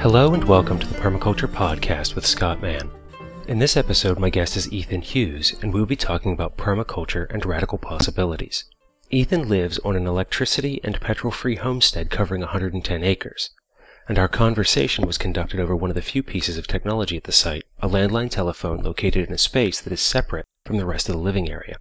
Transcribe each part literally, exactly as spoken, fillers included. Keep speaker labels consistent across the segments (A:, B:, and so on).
A: Hello and welcome to the Permaculture Podcast with Scott Mann. In this episode, my guest is Ethan Hughes, and we will be talking about permaculture and radical possibilities. Ethan lives on an electricity and petrol-free homestead covering one hundred ten acres, and our conversation was conducted over one of the few pieces of technology at the site, a landline telephone located in a space that is separate from the rest of the living area.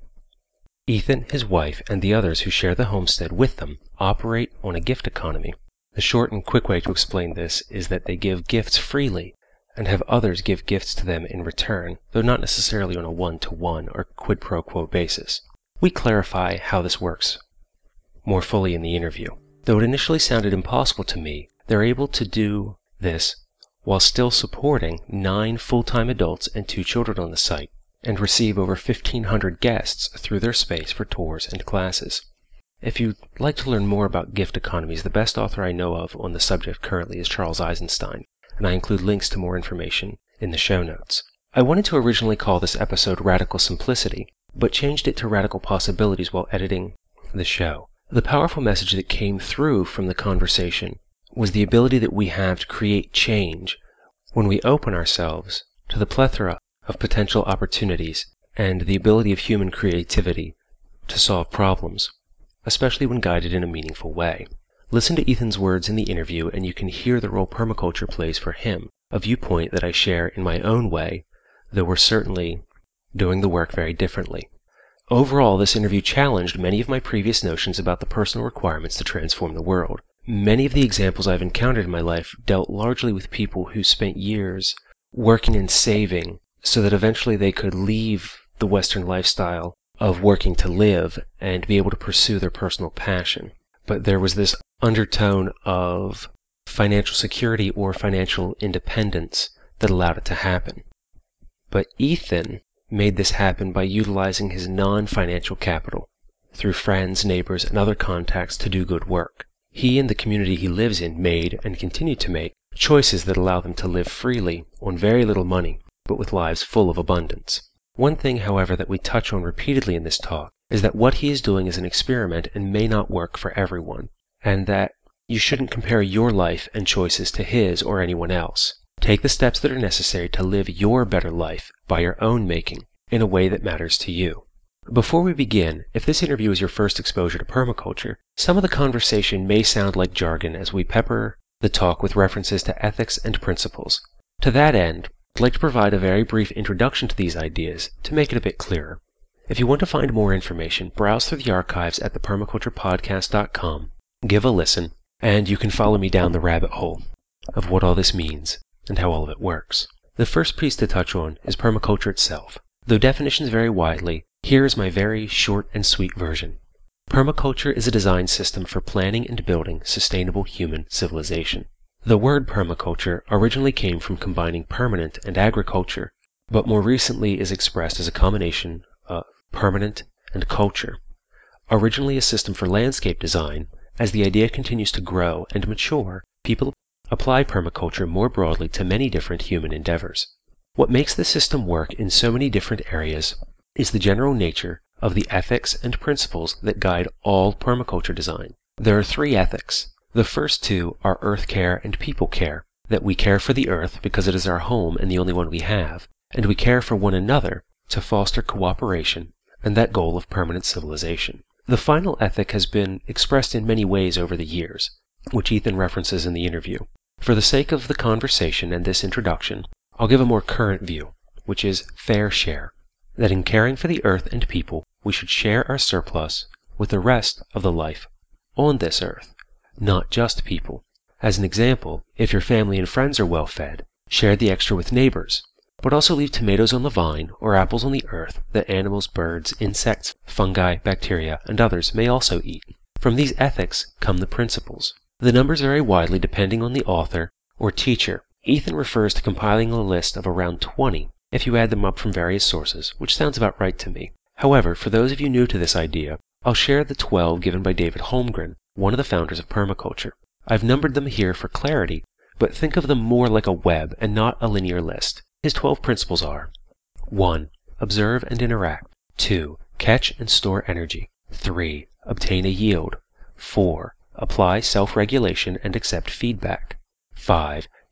A: Ethan, his wife, and the others who share the homestead with them operate on a gift economy. The short and quick way to explain this is that they give gifts freely and have others give gifts to them in return, though not necessarily on a one-to-one or quid pro quo basis. We clarify how this works more fully in the interview. Though it initially sounded impossible to me, they're able to do this while still supporting nine full-time adults and two children on the site, and receive over fifteen hundred guests through their space for tours and classes. If you'd like to learn more about gift economies, the best author I know of on the subject currently is Charles Eisenstein, and I include links to more information in the show notes. I wanted to originally call this episode Radical Simplicity, but changed it to Radical Possibilities while editing the show. The powerful message that came through from the conversation was the ability that we have to create change when we open ourselves to the plethora of potential opportunities and the ability of human creativity to solve problems, especially when guided in a meaningful way. Listen to Ethan's words in the interview and you can hear the role permaculture plays for him, a viewpoint that I share in my own way, though we're certainly doing the work very differently. Overall, this interview challenged many of my previous notions about the personal requirements to transform the world. Many of the examples I've encountered in my life dealt largely with people who spent years working and saving so that eventually they could leave the Western lifestyle of working to live and be able to pursue their personal passion. But there was this undertone of financial security or financial independence that allowed it to happen. But Ethan made this happen by utilizing his non-financial capital through friends, neighbors, and other contacts to do good work. He and the community he lives in made, and continue to make, choices that allow them to live freely on very little money, but with lives full of abundance. One thing, however, that we touch on repeatedly in this talk is that what he is doing is an experiment and may not work for everyone, and that you shouldn't compare your life and choices to his or anyone else. Take the steps that are necessary to live your better life by your own making in a way that matters to you. Before we begin, if this interview is your first exposure to permaculture, some of the conversation may sound like jargon as we pepper the talk with references to ethics and principles. To that end, I'd like to provide a very brief introduction to these ideas to make it a bit clearer. If you want to find more information, browse through the archives at the permaculture podcast dot com, give a listen, and you can follow me down the rabbit hole of what all this means and how all of it works. The first piece to touch on is permaculture itself. Though definitions vary widely, here is my very short and sweet version. Permaculture is a design system for planning and building sustainable human civilization. The word permaculture originally came from combining permanent and agriculture, but more recently is expressed as a combination of permanent and culture. Originally a system for landscape design, as the idea continues to grow and mature, people apply permaculture more broadly to many different human endeavors. What makes the system work in so many different areas is the general nature of the ethics and principles that guide all permaculture design. There are three ethics. The first two are earth care and people care, that we care for the earth because it is our home and the only one we have, and we care for one another to foster cooperation and that goal of permanent civilization. The final ethic has been expressed in many ways over the years, which Ethan references in the interview. For the sake of the conversation and this introduction, I'll give a more current view, which is fair share, that in caring for the earth and people, we should share our surplus with the rest of the life on this earth. Not just people. As an example, if your family and friends are well fed, share the extra with neighbors, but also leave tomatoes on the vine or apples on the earth that animals, birds, insects, fungi, bacteria, and others may also eat. From these ethics come the principles. The numbers vary widely depending on the author or teacher. Ethan refers to compiling a list of around twenty if you add them up from various sources, which sounds about right to me. However, for those of you new to this idea, I'll share the twelve given by David Holmgren, one of the founders of permaculture. I've numbered them here for clarity, but think of them more like a web and not a linear list. His twelve principles are: one. Observe and interact. two. Catch and store energy. three. Obtain a yield. four. Apply self-regulation and accept feedback. five.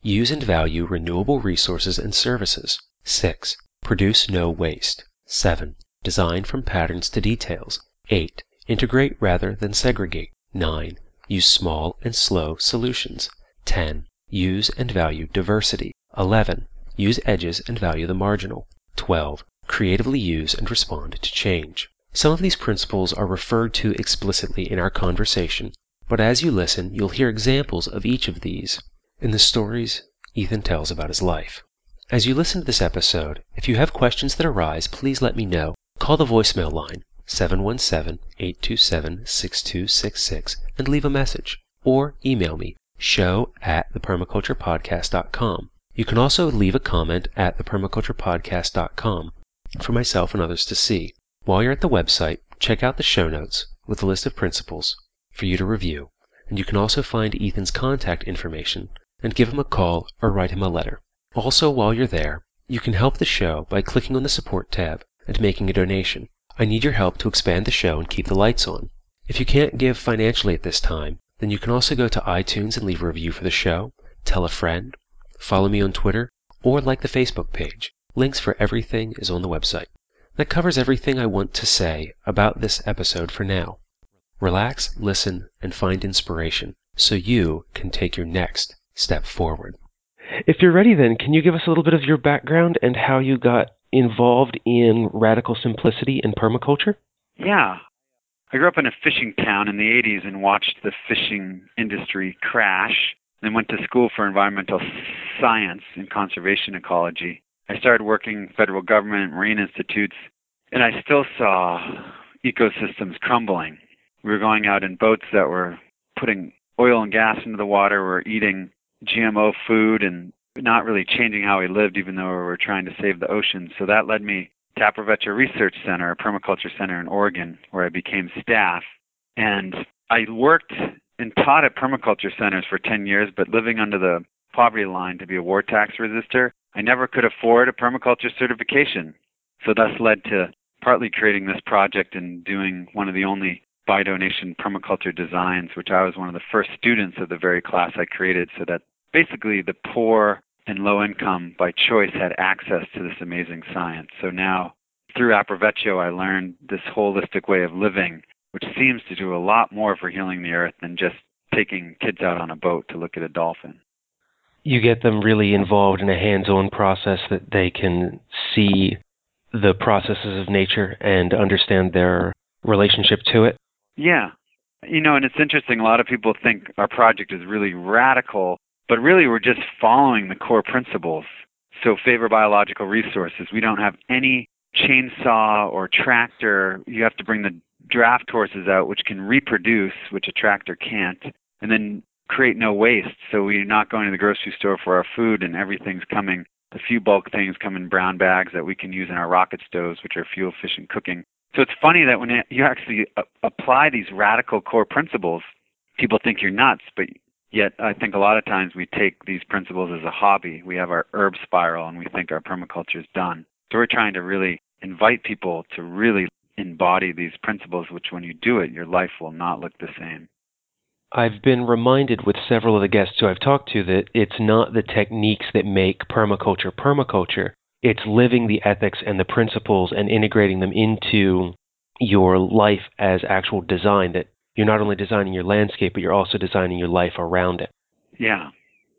A: Use and value renewable resources and services. six. Produce no waste. seven. Design from patterns to details. eight. Integrate rather than segregate. nine. Use small and slow solutions. ten. Use and value diversity. eleven. Use edges and value the marginal. twelve. Creatively use and respond to change. Some of these principles are referred to explicitly in our conversation, but as you listen, you'll hear examples of each of these in the stories Ethan tells about his life. As you listen to this episode, if you have questions that arise, please let me know. Call the voicemail line, seven one seven, eight two seven, six two six six, and leave a message, or email me, show at the permaculture podcast dot com. You can also leave a comment at the permaculture podcast dot com for myself and others to see. While you're at the website, check out the show notes with a list of principles for you to review, and you can also find Ethan's contact information and give him a call or write him a letter. Also, while you're there, you can help the show by clicking on the support tab and making a donation. I need your help to expand the show and keep the lights on. If you can't give financially at this time, then you can also go to iTunes and leave a review for the show, tell a friend, follow me on Twitter, or like the Facebook page. Links for everything is on the website. That covers everything I want to say about this episode for now. Relax, listen, and find inspiration so you can take your next step forward. If you're ready then, can you give us a little bit of your background and how you got involved in radical simplicity and permaculture?
B: Yeah. I grew up in a fishing town in the eighties and watched the fishing industry crash, then went to school for environmental science and conservation ecology. I started working federal government, marine institutes, and I still saw ecosystems crumbling. We were going out in boats that were putting oil and gas into the water. We were eating G M O food and not really changing how we lived, even though we were trying to save the ocean. So that led me to Aprovecho Research Center, a permaculture center in Oregon, where I became staff. And I worked and taught at permaculture centers for ten years, but living under the poverty line to be a war tax resistor, I never could afford a permaculture certification. So thus led to partly creating this project and doing one of the only by donation permaculture designs, which I was one of the first students of the very class I created, so that basically the poor and low income by choice had access to this amazing science. So now through Aprovecho, I learned this holistic way of living, which seems to do a lot more for healing the earth than just taking kids out on a boat to look at a dolphin.
A: You get them really involved in a hands-on process that they can see the processes of nature and understand their relationship to it.
B: Yeah. You know, and it's interesting, a lot of people think our project is really radical, but really we're just following the core principles. So favor biological resources. We don't have any chainsaw or tractor. You have to bring the draft horses out, which can reproduce, which a tractor can't, and then create no waste. So we're not going to the grocery store for our food, and everything's coming. The few bulk things come in brown bags that we can use in our rocket stoves, which are fuel efficient cooking. So it's funny that when you actually apply these radical core principles, people think you're nuts, but yet I think a lot of times we take these principles as a hobby. We have our herb spiral and we think our permaculture is done. So we're trying to really invite people to really embody these principles, which when you do it, your life will not look the same.
A: I've been reminded with several of the guests who I've talked to that it's not the techniques that make permaculture permaculture. It's living the ethics and the principles and integrating them into your life as actual design, that you're not only designing your landscape, but you're also designing your life around it.
B: Yeah.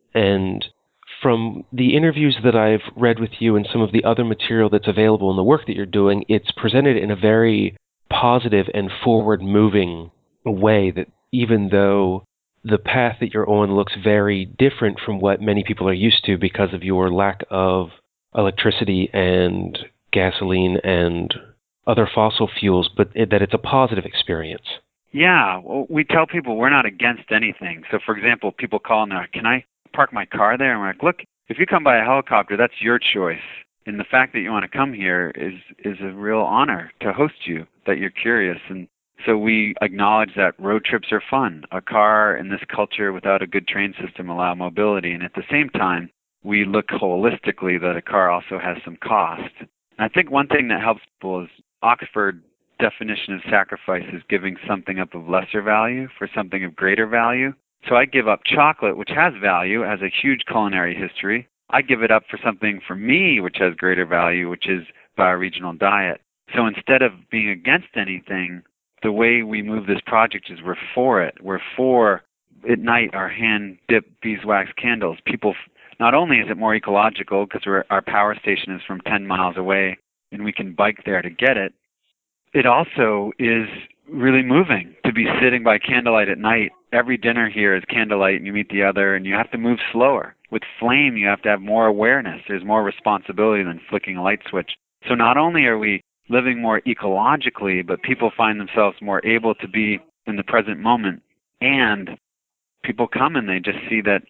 A: And from the interviews that I've read with you and some of the other material that's available in the work that you're doing, it's presented in a very positive and forward-moving way, that even though the path that you're on looks very different from what many people are used to because of your lack of electricity and gasoline and other fossil fuels, but it, that it's a positive experience.
B: Yeah, well, we tell people we're not against anything. So, for example, people call and they're like, can I park my car there? And we're like, look, if you come by a helicopter, that's your choice. And the fact that you want to come here is, is a real honor to host you, that you're curious. And so we acknowledge that road trips are fun. A car in this culture without a good train system allow mobility. And at the same time, we look holistically that a car also has some cost. And I think one thing that helps people is Oxford definition of sacrifice is giving something up of lesser value for something of greater value. So I give up chocolate, which has value, has a huge culinary history. I give it up for something for me, which has greater value, which is bioregional diet. So instead of being against anything, the way we move this project is we're for it. We're for, at night, our hand-dipped beeswax candles. People, not only is it more ecological because our power station is from ten miles away and we can bike there to get it, it also is really moving to be sitting by candlelight at night. Every dinner here is candlelight, and you meet the other, and you have to move slower. With flame, you have to have more awareness. There's more responsibility than flicking a light switch. So not only are we living more ecologically, but people find themselves more able to be in the present moment. And people come and they just see that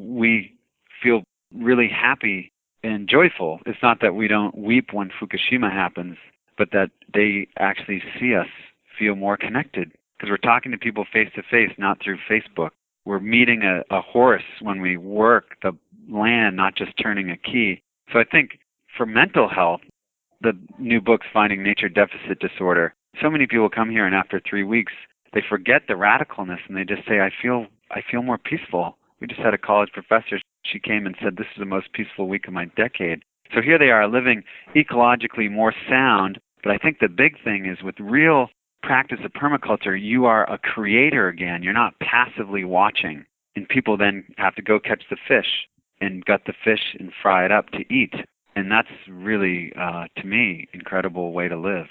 B: we feel really happy and joyful. It's not that we don't weep when Fukushima happens, but that they actually see us feel more connected because we're talking to people face to face, not through Facebook. We're meeting a, a horse when we work the land, not just turning a key. So I think for mental health, the new book's Finding Nature Deficit Disorder, so many people come here and after three weeks, they forget the radicalness and they just say, I feel I feel more peaceful. We just had a college professor. She came and said, this is the most peaceful week of my decade. So here they are living ecologically more sound. But I think the big thing is with real practice of permaculture, you are a creator again. You're not passively watching. And people then have to go catch the fish and gut the fish and fry it up to eat. And that's really, uh, to me, incredible way to live.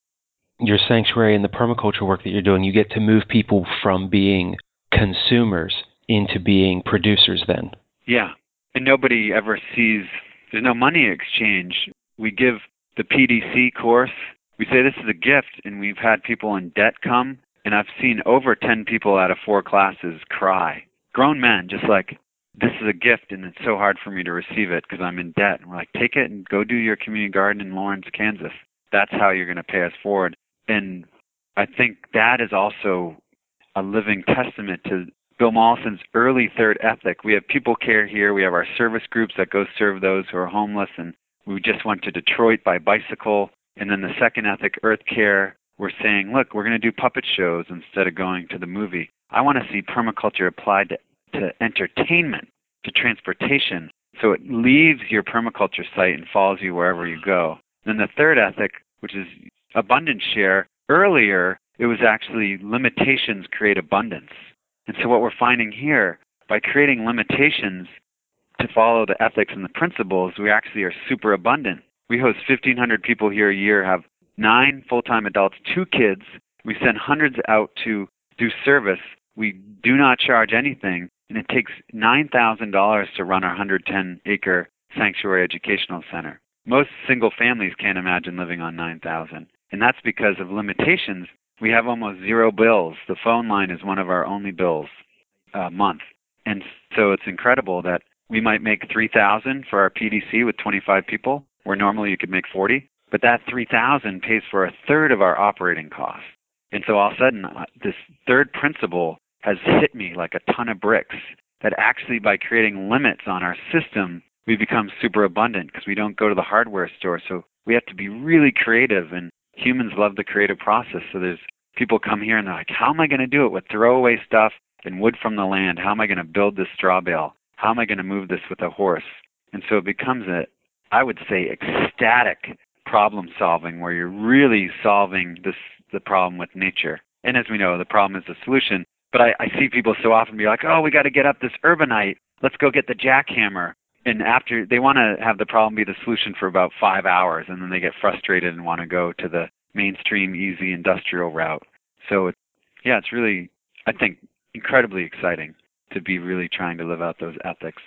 A: Your sanctuary and the permaculture work that you're doing, you get to move people from being consumers into being producers then.
B: Yeah. And nobody ever sees, there's no money exchange. We give the P D C course. We say this is a gift, and we've had people in debt come, and I've seen over ten people out of four classes cry. Grown men, just like, this is a gift, and it's so hard for me to receive it because I'm in debt. And we're like, take it and go do your community garden in Lawrence, Kansas. That's how you're going to pay us forward. And I think that is also a living testament to Bill Mollison's early third ethic. We have people care here. We have our service groups that go serve those who are homeless, and we just went to Detroit by bicycle. And then the second ethic, Earth Care, we're saying, look, we're going to do puppet shows instead of going to the movie. I want to see permaculture applied to, to entertainment, to transportation, so it leaves your permaculture site and follows you wherever you go. Then the third ethic, which is abundance share, earlier it was actually limitations create abundance. And so what we're finding here, by creating limitations to follow the ethics and the principles, we actually are super abundant. We host fifteen hundred people here a year, have nine full-time adults, two kids. We send hundreds out to do service. We do not charge anything, and it takes nine thousand dollars to run our one hundred ten acre sanctuary educational center. Most single families can't imagine living on nine thousand dollars, and that's because of limitations. We have almost zero bills. The phone line is one of our only bills a month. And so it's incredible that we might make three thousand dollars for our P D C with twenty-five people, where normally you could make forty, but that three thousand dollars pays for a third of our operating costs. And so all of a sudden, this third principle has hit me like a ton of bricks, that actually by creating limits on our system, we become super abundant because we don't go to the hardware store. So we have to be really creative, and humans love the creative process. So there's people come here and they're like, how am I going to do it with throwaway stuff and wood from the land? How am I going to build this straw bale? How am I going to move this with a horse? And so it becomes a, I would say, ecstatic problem solving where you're really solving this the problem with nature. And as we know, the problem is the solution. But I, I see people so often be like, oh, we got to get up this urbanite. Let's go get the jackhammer. And after, they want to have the problem be the solution for about five hours, and then they get frustrated and want to go to the mainstream, easy industrial route. So, it, yeah, it's really, I think, incredibly exciting to be really trying to live out those ethics.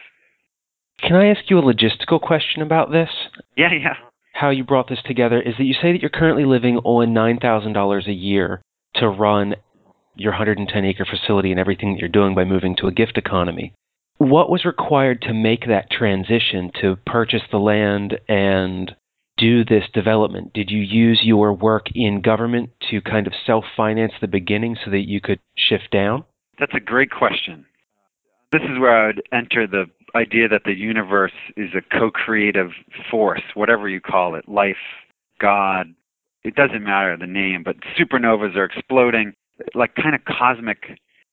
A: Can I ask you a logistical question about this?
B: Yeah, yeah.
A: How you brought this together is that you say that you're currently living on nine thousand dollars a year to run your one hundred ten acre facility and everything that you're doing by moving to a gift economy. What was required to make that transition to purchase the land and do this development? Did you use your work in government to kind of self-finance the beginning so that you could shift down?
B: That's a great question. This is where I would enter the idea that the universe is a co-creative force, whatever you call it, life, God. It doesn't matter the name, but supernovas are exploding, like kind of cosmic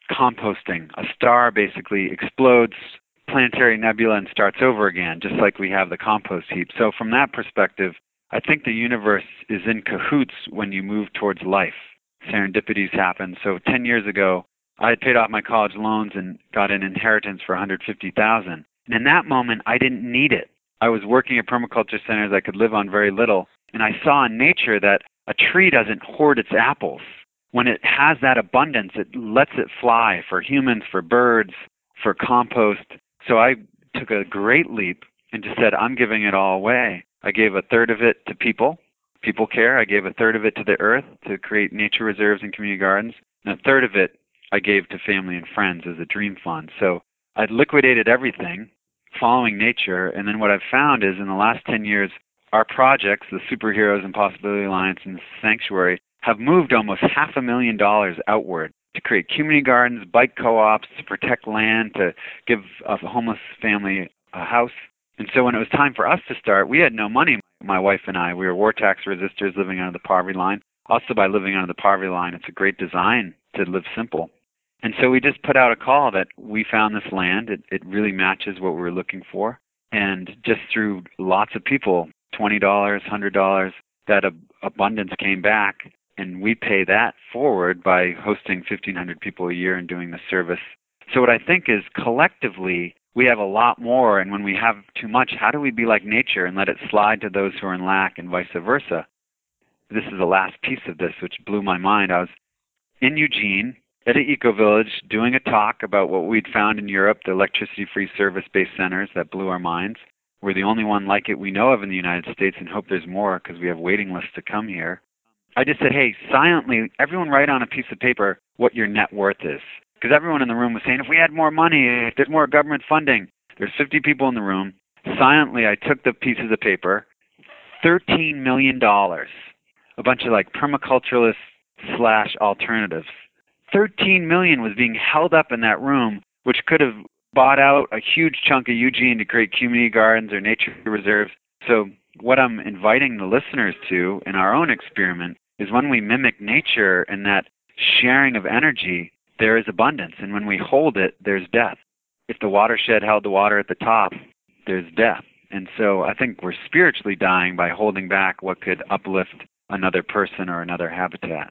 B: composting. A star basically explodes planetary nebula and starts over again, just like we have the compost heap. So from that perspective, I think the universe is in cahoots when you move towards life. Serendipities happen. So ten years ago, I had paid off my college loans and got an inheritance for one hundred fifty thousand dollars. And in that moment, I didn't need it. I was working at permaculture centers. I could live on very little. And I saw in nature that a tree doesn't hoard its apples. When it has that abundance, it lets it fly for humans, for birds, for compost. So I took a great leap and just said, I'm giving it all away. I gave a third of it to people, people care. I gave a third of it to the earth to create nature reserves and community gardens. And a third of it I gave to family and friends as a dream fund. So I'd liquidated everything, following nature. And then what I've found is in the last ten years, our projects, the Superheroes and Possibility Alliance and Sanctuary, have moved almost half a million dollars outward to create community gardens, bike co-ops, to protect land, to give a homeless family a house. And so when it was time for us to start, we had no money, my wife and I. We were war tax resistors living under the poverty line. Also, by living under the poverty line, it's a great design to live simple. And so we just put out a call that we found this land. It, it really matches what we were looking for. And just through lots of people, twenty dollars, one hundred dollars, that ab- abundance came back. And we pay that forward by hosting fifteen hundred people a year and doing the service. So what I think is collectively, we have a lot more. And when we have too much, how do we be like nature and let it slide to those who are in lack and vice versa? This is the last piece of this, which blew my mind. I was in Eugene at an eco-village doing a talk about what we'd found in Europe, the electricity-free service-based centers that blew our minds. We're the only one like it we know of in the United States and hope there's more because we have waiting lists to come here. I just said, hey, silently, everyone write on a piece of paper what your net worth is. Because everyone in the room was saying, if we had more money, if there's more government funding. There's fifty people in the room. Silently, I took the pieces of paper, thirteen million dollars, a bunch of like permaculturalists slash alternatives. thirteen million dollars was being held up in that room, which could have bought out a huge chunk of Eugene to create community gardens or nature reserves. So what I'm inviting the listeners to in our own experiment is when we mimic nature and that sharing of energy, there is abundance. And when we hold it, there's death. If the watershed held the water at the top, there's death. And so I think we're spiritually dying by holding back what could uplift another person or another habitat.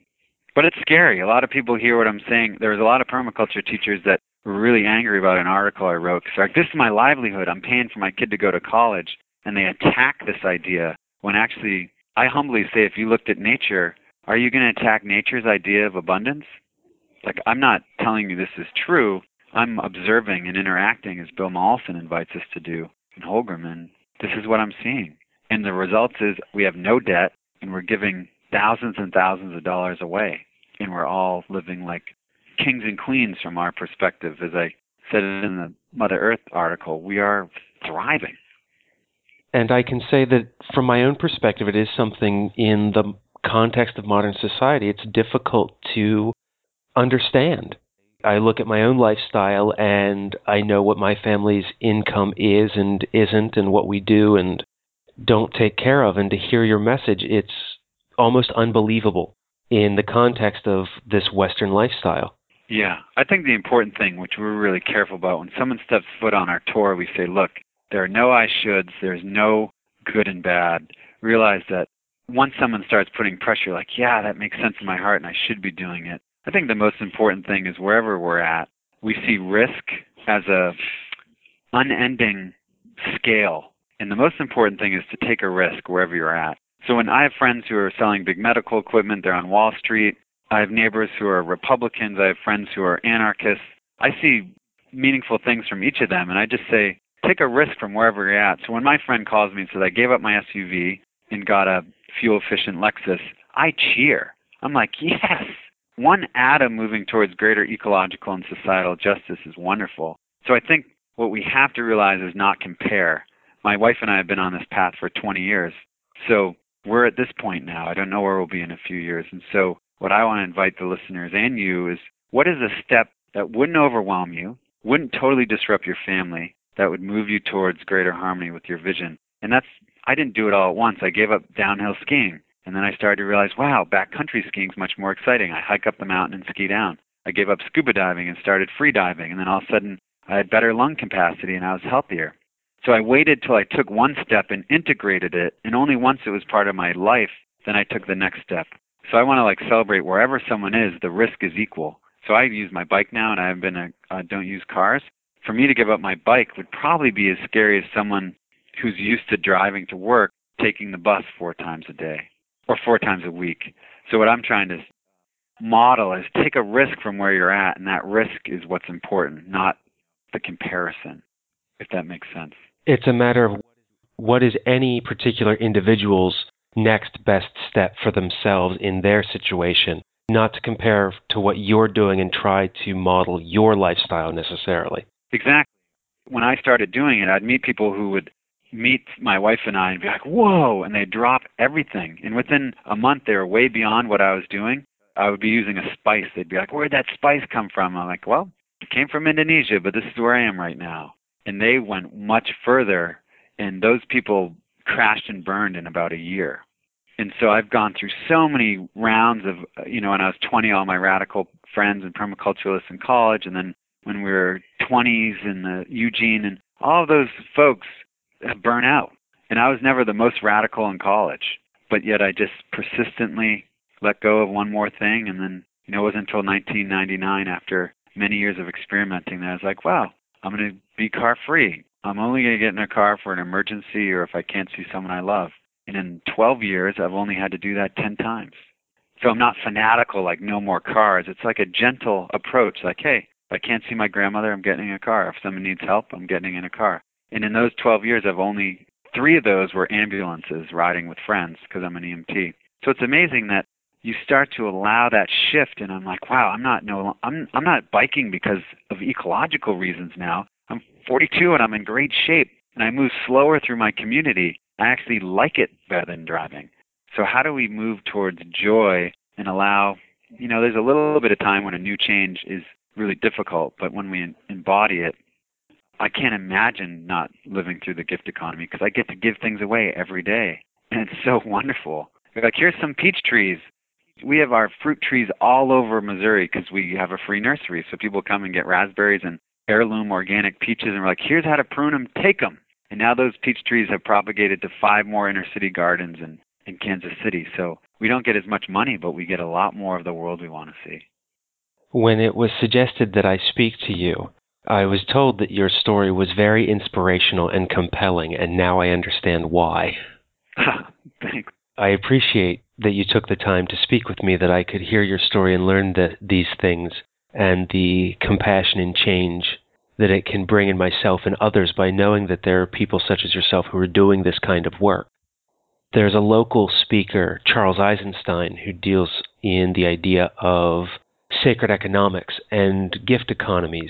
B: But it's scary. A lot of people hear what I'm saying. There was a lot of permaculture teachers that were really angry about an article I wrote. It's like, this is my livelihood. I'm paying for my kid to go to college. And they attack this idea when actually, I humbly say, if you looked at nature, are you going to attack nature's idea of abundance? Like, I'm not telling you this is true. I'm observing and interacting as Bill Mollison invites us to do in Holgram, and this is what I'm seeing. And the results is we have no debt, and we're giving thousands and thousands of dollars away. And we're all living like kings and queens from our perspective. As I said in the Mother Earth article, we are thriving.
A: And I can say that from my own perspective, it is something in the context of modern society, it's difficult to understand. I look at my own lifestyle and I know what my family's income is and isn't and what we do and don't take care of. And to hear your message, it's almost unbelievable in the context of this Western lifestyle.
B: Yeah, I think the important thing, which we're really careful about, when someone steps foot on our tour, we say, look, there are no I shoulds, there's no good and bad. Realize that once someone starts putting pressure, like, yeah, that makes sense in my heart and I should be doing it. I think the most important thing is wherever we're at, we see risk as a unending scale. And the most important thing is to take a risk wherever you're at. So when I have friends who are selling big medical equipment, they're on Wall Street. I have neighbors who are Republicans. I have friends who are anarchists. I see meaningful things from each of them, and I just say, take a risk from wherever you're at. So when my friend calls me and says, I gave up my S U V and got a fuel-efficient Lexus, I cheer. I'm like, yes, one atom moving towards greater ecological and societal justice is wonderful. So I think what we have to realize is not compare. My wife and I have been on this path for twenty years. So we're at this point now. I don't know where we'll be in a few years. And so what I want to invite the listeners and you is, what is a step that wouldn't overwhelm you, wouldn't totally disrupt your family, that would move you towards greater harmony with your vision? And that's, I didn't do it all at once. I gave up downhill skiing. And then I started to realize, wow, backcountry skiing is much more exciting. I hike up the mountain and ski down. I gave up scuba diving and started free diving. And then all of a sudden, I had better lung capacity and I was healthier. So I waited till I took one step and integrated it. And only once it was part of my life, then I took the next step. So I want to like celebrate wherever someone is, the risk is equal. So I use my bike now and I have been a, uh, don't use cars. For me to give up my bike would probably be as scary as someone who's used to driving to work, taking the bus four times a day or four times a week. So what I'm trying to model is take a risk from where you're at, and that risk is what's important, not the comparison, if that makes sense.
A: It's a matter of what is any particular individual's next best step for themselves in their situation, not to compare to what you're doing and try to model your lifestyle necessarily.
B: Exactly. When I started doing it, I'd meet people who would meet my wife and I and be like, whoa, and they'd drop everything. And within a month, they were way beyond what I was doing. I would be using a spice. They'd be like, where'd that spice come from? I'm like, well, it came from Indonesia, but this is where I am right now. And they went much further, and those people crashed and burned in about a year. And so I've gone through so many rounds of, you know, when I was twenty, all my radical friends and permaculturalists in college, and then when we were twenties in the Eugene, and all of those folks have burnt out. And I was never the most radical in college, but yet I just persistently let go of one more thing. And then, you know, it wasn't until nineteen ninety-nine, after many years of experimenting, that I was like, wow, I'm going to be car free. I'm only going to get in a car for an emergency or if I can't see someone I love. And in twelve years, I've only had to do that ten times. So I'm not fanatical, like no more cars. It's like a gentle approach, like, hey, if I can't see my grandmother, I'm getting in a car. If someone needs help, I'm getting in a car. And in those twelve years, I've only, three of those were ambulances riding with friends because I'm an E M T. So it's amazing that you start to allow that shift, and I'm like, wow, I'm not no, I'm I'm not biking because of ecological reasons now. I'm forty-two and I'm in great shape, and I move slower through my community. I actually like it better than driving. So how do we move towards joy and allow, you know, there's a little bit of time when a new change is really difficult, but when we embody it, I can't imagine not living through the gift economy because I get to give things away every day, and it's so wonderful. Like, here's some peach trees. We have our fruit trees all over Missouri because we have a free nursery, so people come and get raspberries and heirloom organic peaches, and we're like, here's how to prune them, take them. And now those peach trees have propagated to five more inner city gardens in, in Kansas City. So we don't get as much money, but we get a lot more of the world we want to see.
A: When it was suggested that I speak to you, I was told that your story was very inspirational and compelling, and now I understand why.
B: Thanks.
A: I appreciate that you took the time to speak with me, that I could hear your story and learn the, these things and the compassion and change that it can bring in myself and others by knowing that there are people such as yourself who are doing this kind of work. There's a local speaker, Charles Eisenstein, who deals in the idea of sacred economics and gift economies.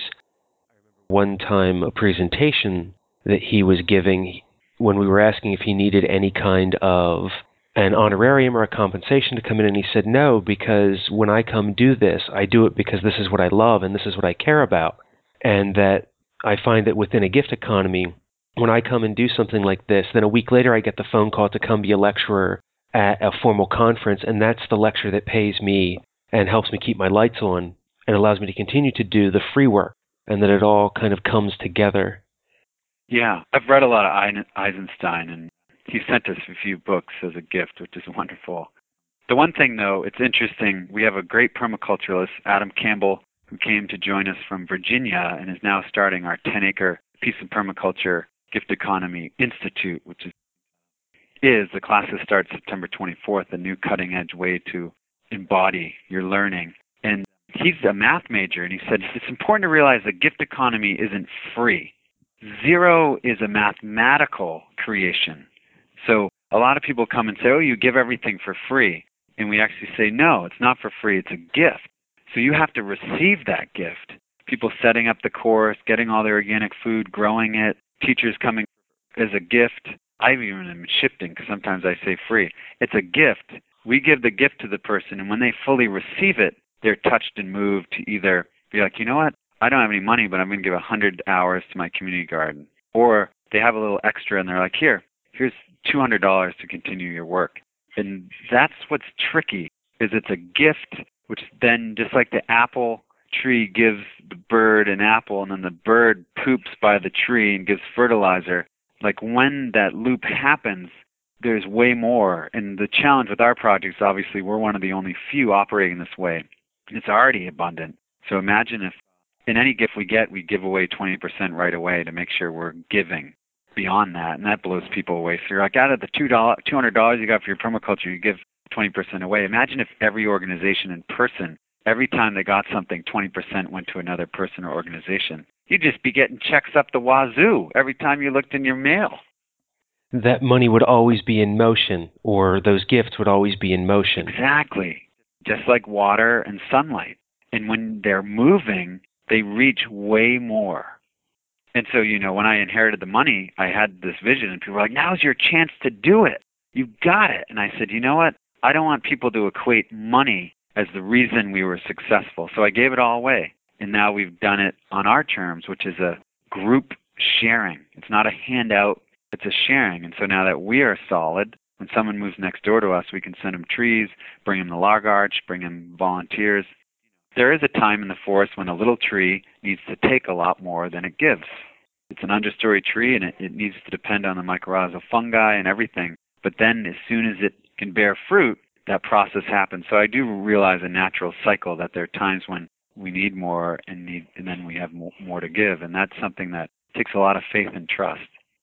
A: One time, a presentation that he was giving, when we were asking if he needed any kind of an honorarium or a compensation to come in, and he said no, because when I come do this, I do it because this is what I love and this is what I care about. And that I find that within a gift economy, when I come and do something like this, then a week later I get the phone call to come be a lecturer at a formal conference, and that's the lecture that pays me and helps me keep my lights on and allows me to continue to do the free work, and that it all kind of comes together.
B: Yeah, I've read a lot of Eisenstein, and he sent us a few books as a gift, which is wonderful. The one thing, though, it's interesting, we have a great permaculturalist, Adam Campbell, who came to join us from Virginia and is now starting our ten-acre Peace and Permaculture Gift Economy Institute, which is, is the classes start September twenty-fourth, a new cutting-edge way to embody your learning. And he's a math major, and he said it's important to realize the gift economy isn't free. Zero is a mathematical creation. So a lot of people come and say, oh, you give everything for free. And we actually say, no, it's not for free, it's a gift. So you have to receive that gift. People setting up the course, getting all their organic food, growing it, teachers coming as a gift. I even am shifting because sometimes I say free. It's a gift. We give the gift to the person, and when they fully receive it, they're touched and moved to either be like, you know what, I don't have any money, but I'm going to give one hundred hours to my community garden. Or they have a little extra, and they're like, here, here's two hundred dollars to continue your work. And that's what's tricky, is it's a gift, which then, just like the apple tree gives the bird an apple, and then the bird poops by the tree and gives fertilizer. Like when that loop happens, there's way more. And the challenge with our projects, obviously, we're one of the only few operating this way. It's already abundant. So imagine if in any gift we get, we give away twenty percent right away to make sure we're giving beyond that. And that blows people away. So you're like, out of the two hundred dollars you got for your permaculture, you give twenty percent away. Imagine if every organization and person, every time they got something, twenty percent went to another person or organization. You'd just be getting checks up the wazoo every time you looked in your mail.
A: That money would always be in motion, or those gifts would always be in motion.
B: Exactly. Just like water and sunlight. And when they're moving, they reach way more. And so, you know, when I inherited the money, I had this vision, and people were like, now's your chance to do it. You got it. And I said, you know what? I don't want people to equate money as the reason we were successful. So I gave it all away. And now we've done it on our terms, which is a group sharing. It's not a handout, it's a sharing. And so now that we are solid, when someone moves next door to us, we can send them trees, bring them the log arch, bring them volunteers. There is a time in the forest when a little tree needs to take a lot more than it gives. It's an understory tree, and it, it needs to depend on the mycorrhizal fungi and everything. But then as soon as it can bear fruit, that process happens. So I do realize a natural cycle that there are times when we need more and need, and then we have more, more to give. And that's something that takes a lot of faith and trust.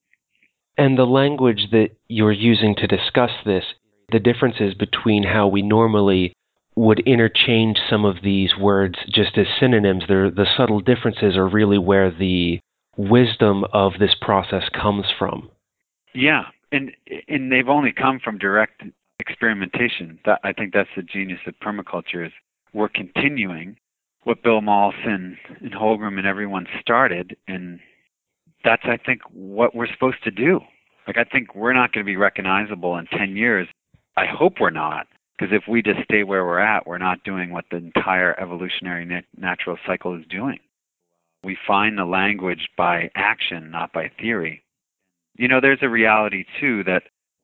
A: And the language that you're using to discuss this, the differences between how we normally would interchange some of these words just as synonyms, the subtle differences are really where the wisdom of this process comes from.
B: Yeah, and and they've only come from direct experimentation. That, I think that's the genius of permaculture, is we're continuing what Bill Maltz and, and Holgram and everyone started, and that's, I think, what we're supposed to do. Like, I think we're not going to be recognizable in ten years. I hope we're not, because if we just stay where we're at, we're not doing what the entire evolutionary nat- natural cycle is doing. We find the language by action, not by theory. You know, there's a reality, too, that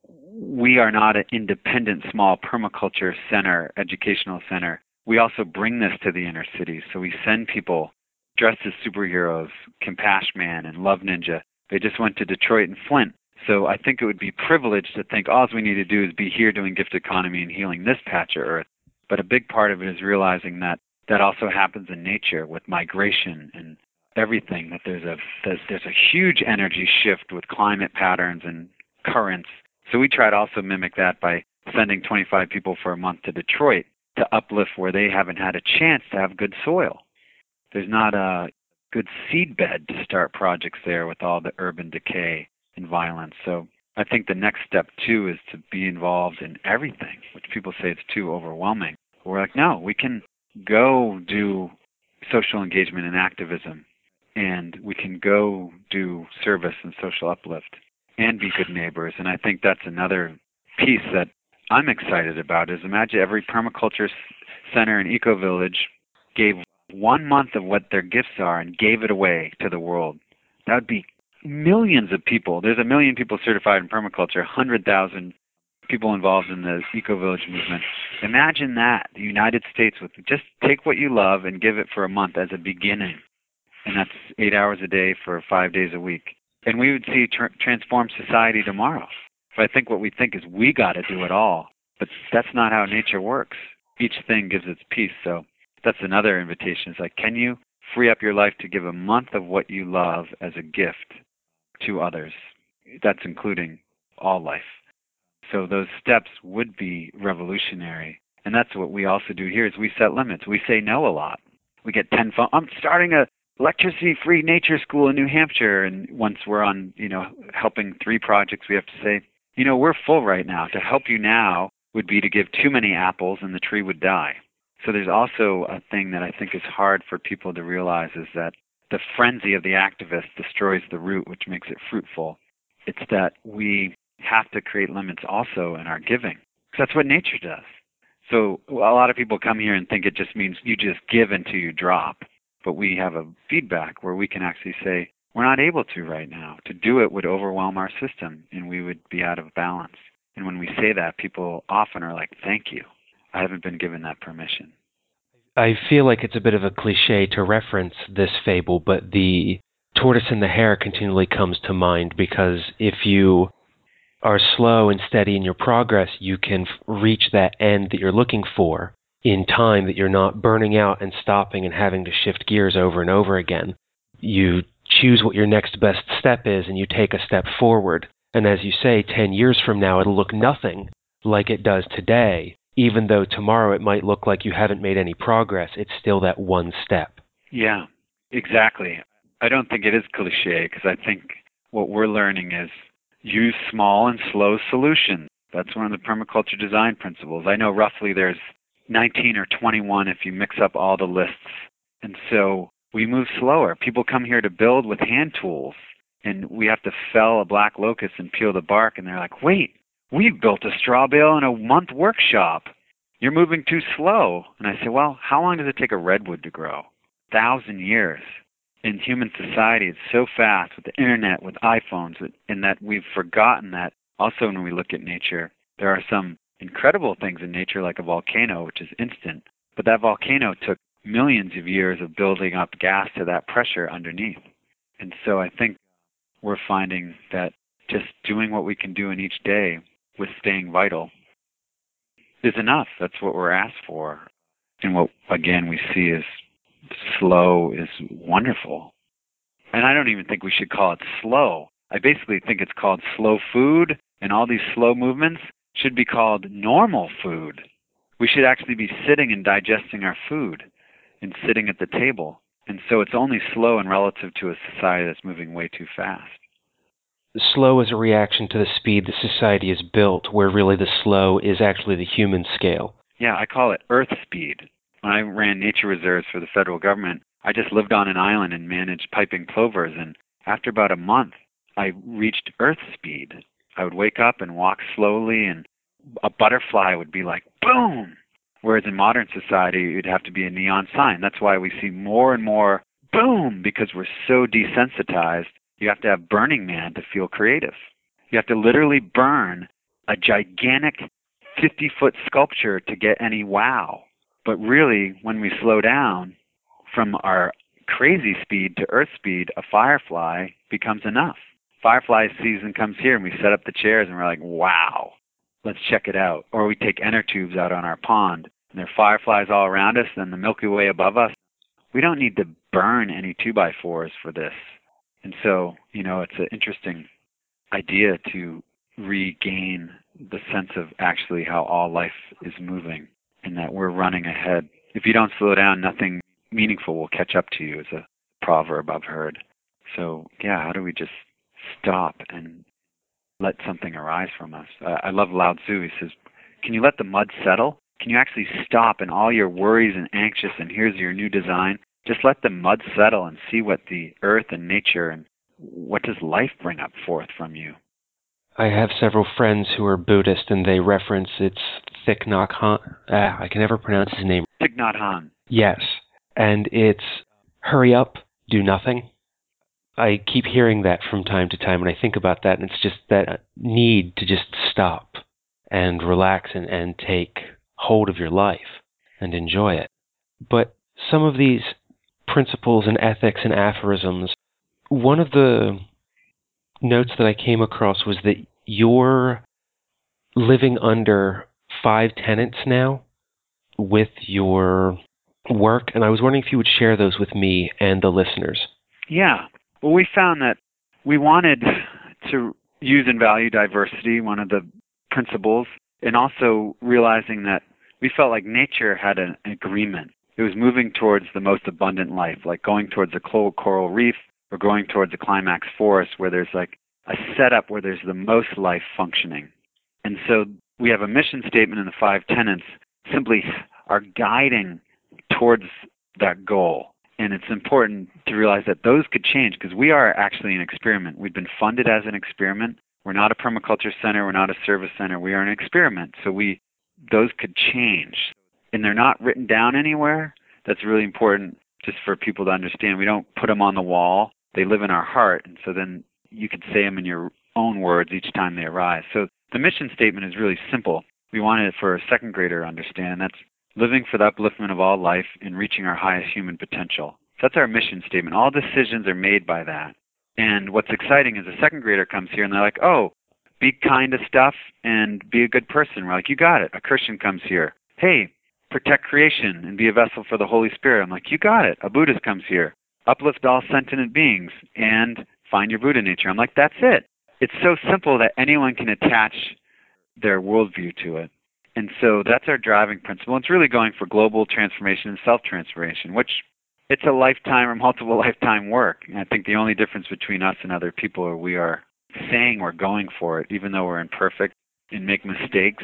B: we are not an independent small permaculture center, educational center. We also bring this to the inner cities. So we send people dressed as superheroes, Compassion Man and Love Ninja. They just went to Detroit and Flint. So I think it would be privileged to think all we need to do is be here doing gift economy and healing this patch of earth. But a big part of it is realizing that that also happens in nature with migration and everything, that there's a there's, there's a huge energy shift with climate patterns and currents. So we try to also mimic that by sending twenty-five people for a month to Detroit to uplift where they haven't had a chance to have good soil. There's not a good seed bed to start projects there with all the urban decay and violence. So I think the next step, too, is to be involved in everything, which people say it's too overwhelming. We're like, no, we can go do social engagement and activism, and we can go do service and social uplift and be good neighbors. And I think that's another piece that I'm excited about, is imagine every permaculture center and eco-village gave one month of what their gifts are and gave it away to the world. That would be millions of people. There's a million people certified in permaculture, one hundred thousand people involved in the eco-village movement. Imagine that, the United States, with just take what you love and give it for a month as a beginning. And that's eight hours a day for five days a week. And we would see tr- transform society tomorrow. But I think what we think is we got to do it all. But that's not how nature works. Each thing gives its piece. So that's another invitation. It's like, can you free up your life to give a month of what you love as a gift to others? That's including all life. So those steps would be revolutionary. And that's what we also do here, is we set limits. We say no a lot. We get ten phone. I'm starting a electricity-free nature school in New Hampshire. And once we're on, you know, helping three projects, we have to say, you know, we're full right now. To help you now would be to give too many apples and the tree would die. So there's also a thing that I think is hard for people to realize, is that the frenzy of the activist destroys the root, which makes it fruitful. It's that we have to create limits also in our giving, because that's what nature does. So a lot of people come here and think it just means you just give until you drop. But we have a feedback where we can actually say, we're not able to right now. To do it would overwhelm our system, and we would be out of balance. And when we say that, people often are like, thank you. I haven't been given that permission.
A: I feel like it's a bit of a cliche to reference this fable, but the tortoise and the hare continually comes to mind, because if you are slow and steady in your progress, you can f- reach that end that you're looking for in time, that you're not burning out and stopping and having to shift gears over and over again. You choose what your next best step is and you take a step forward. And as you say, ten years from now, it'll look nothing like it does today. Even though tomorrow it might look like you haven't made any progress, it's still that one step.
B: Yeah, exactly. I don't think it is cliche, because I think what we're learning is use small and slow solutions. That's one of the permaculture design principles. I know roughly there's nineteen or twenty-one if you mix up all the lists. And so we move slower. People come here to build with hand tools, and we have to fell a black locust and peel the bark, and they're like, wait, we built a straw bale in a month workshop. You're moving too slow. And I say, well, how long does it take a redwood to grow? A thousand years. In human society, it's so fast with the internet, with iPhones, in that we've forgotten that also when we look at nature, there are some incredible things in nature like a volcano, which is instant. But that volcano took millions of years of building up gas to that pressure underneath. And so I think we're finding that just doing what we can do in each day with staying vital is enough. That's what we're asked for. And what, again, we see is slow is wonderful. And I don't even think we should call it slow. I basically think it's called slow food, and all these slow movements should be called normal food. We should actually be sitting and digesting our food and sitting at the table. And so it's only slow and relative to a society that's moving way too fast.
A: Slow is a reaction to the speed that society is built, where really the slow is actually the human scale.
B: Yeah, I call it earth speed. When I ran nature reserves for the federal government, I just lived on an island and managed piping plovers, and after about a month, I reached earth speed. I would wake up and walk slowly, and a butterfly would be like, boom! Whereas in modern society, it'd have to be a neon sign. That's why we see more and more boom, because we're so desensitized. You have to have Burning Man to feel creative. You have to literally burn a gigantic fifty-foot sculpture to get any wow. But really, when we slow down from our crazy speed to earth speed, a firefly becomes enough. Firefly season comes here, and we set up the chairs, and we're like, wow, let's check it out. Or we take inner tubes out on our pond, and there are fireflies all around us, and the Milky Way above us. We don't need to burn any two by fours for this. And so, you know, it's an interesting idea to regain the sense of actually how all life is moving and that we're running ahead. If you don't slow down, nothing meaningful will catch up to you, is a proverb I've heard. So, yeah, how do we just stop and let something arise from us? Uh, I love Lao Tzu. He says, can you let the mud settle? Can you actually stop and all your worries and anxious, and here's your new design? Just let the mud settle and see what the earth and nature and what does life bring up forth from you.
A: I have several friends who are Buddhist, and they reference it's Thich Nhat Hanh. Ah, I can never pronounce his name.
B: Thich Nhat Hanh.
A: Yes, and it's hurry up, do nothing. I keep hearing that from time to time, and I think about that, and it's just that need to just stop and relax and, and take hold of your life and enjoy it. But some of these principles and ethics and aphorisms, one of the notes that I came across was that you're living under five tenets now with your work, and I was wondering if you would share those with me and the listeners.
B: Yeah. Well, we found that we wanted to use and value diversity, one of the principles, and also realizing that we felt like nature had an agreement. It was moving towards the most abundant life, like going towards a coral reef or going towards a climax forest where there's like a setup where there's the most life functioning. And so we have a mission statement in the five tenets simply are guiding towards that goal. And it's important to realize that those could change because we are actually an experiment. We've been funded as an experiment. We're not a permaculture center. We're not a service center. We are an experiment. So we those could change. And they're not written down anywhere. That's really important just for people to understand. We don't put them on the wall. They live in our heart. And so then you could say them in your own words each time they arise. So the mission statement is really simple. We wanted it for a second grader to understand. That's living for the upliftment of all life and reaching our highest human potential. So that's our mission statement. All decisions are made by that. And what's exciting is a second grader comes here and they're like, oh, be kind to stuff and be a good person. We're like, you got it. A Christian comes here. Hey, protect creation and be a vessel for the Holy Spirit. I'm like, you got it. A Buddhist comes here. Uplift all sentient beings and find your Buddha nature. I'm like, that's it. It's so simple that anyone can attach their worldview to it. And so that's our driving principle. It's really going for global transformation and self-transformation, which it's a lifetime or multiple lifetime work. And I think the only difference between us and other people is we are saying we're going for it, even though we're imperfect and make mistakes.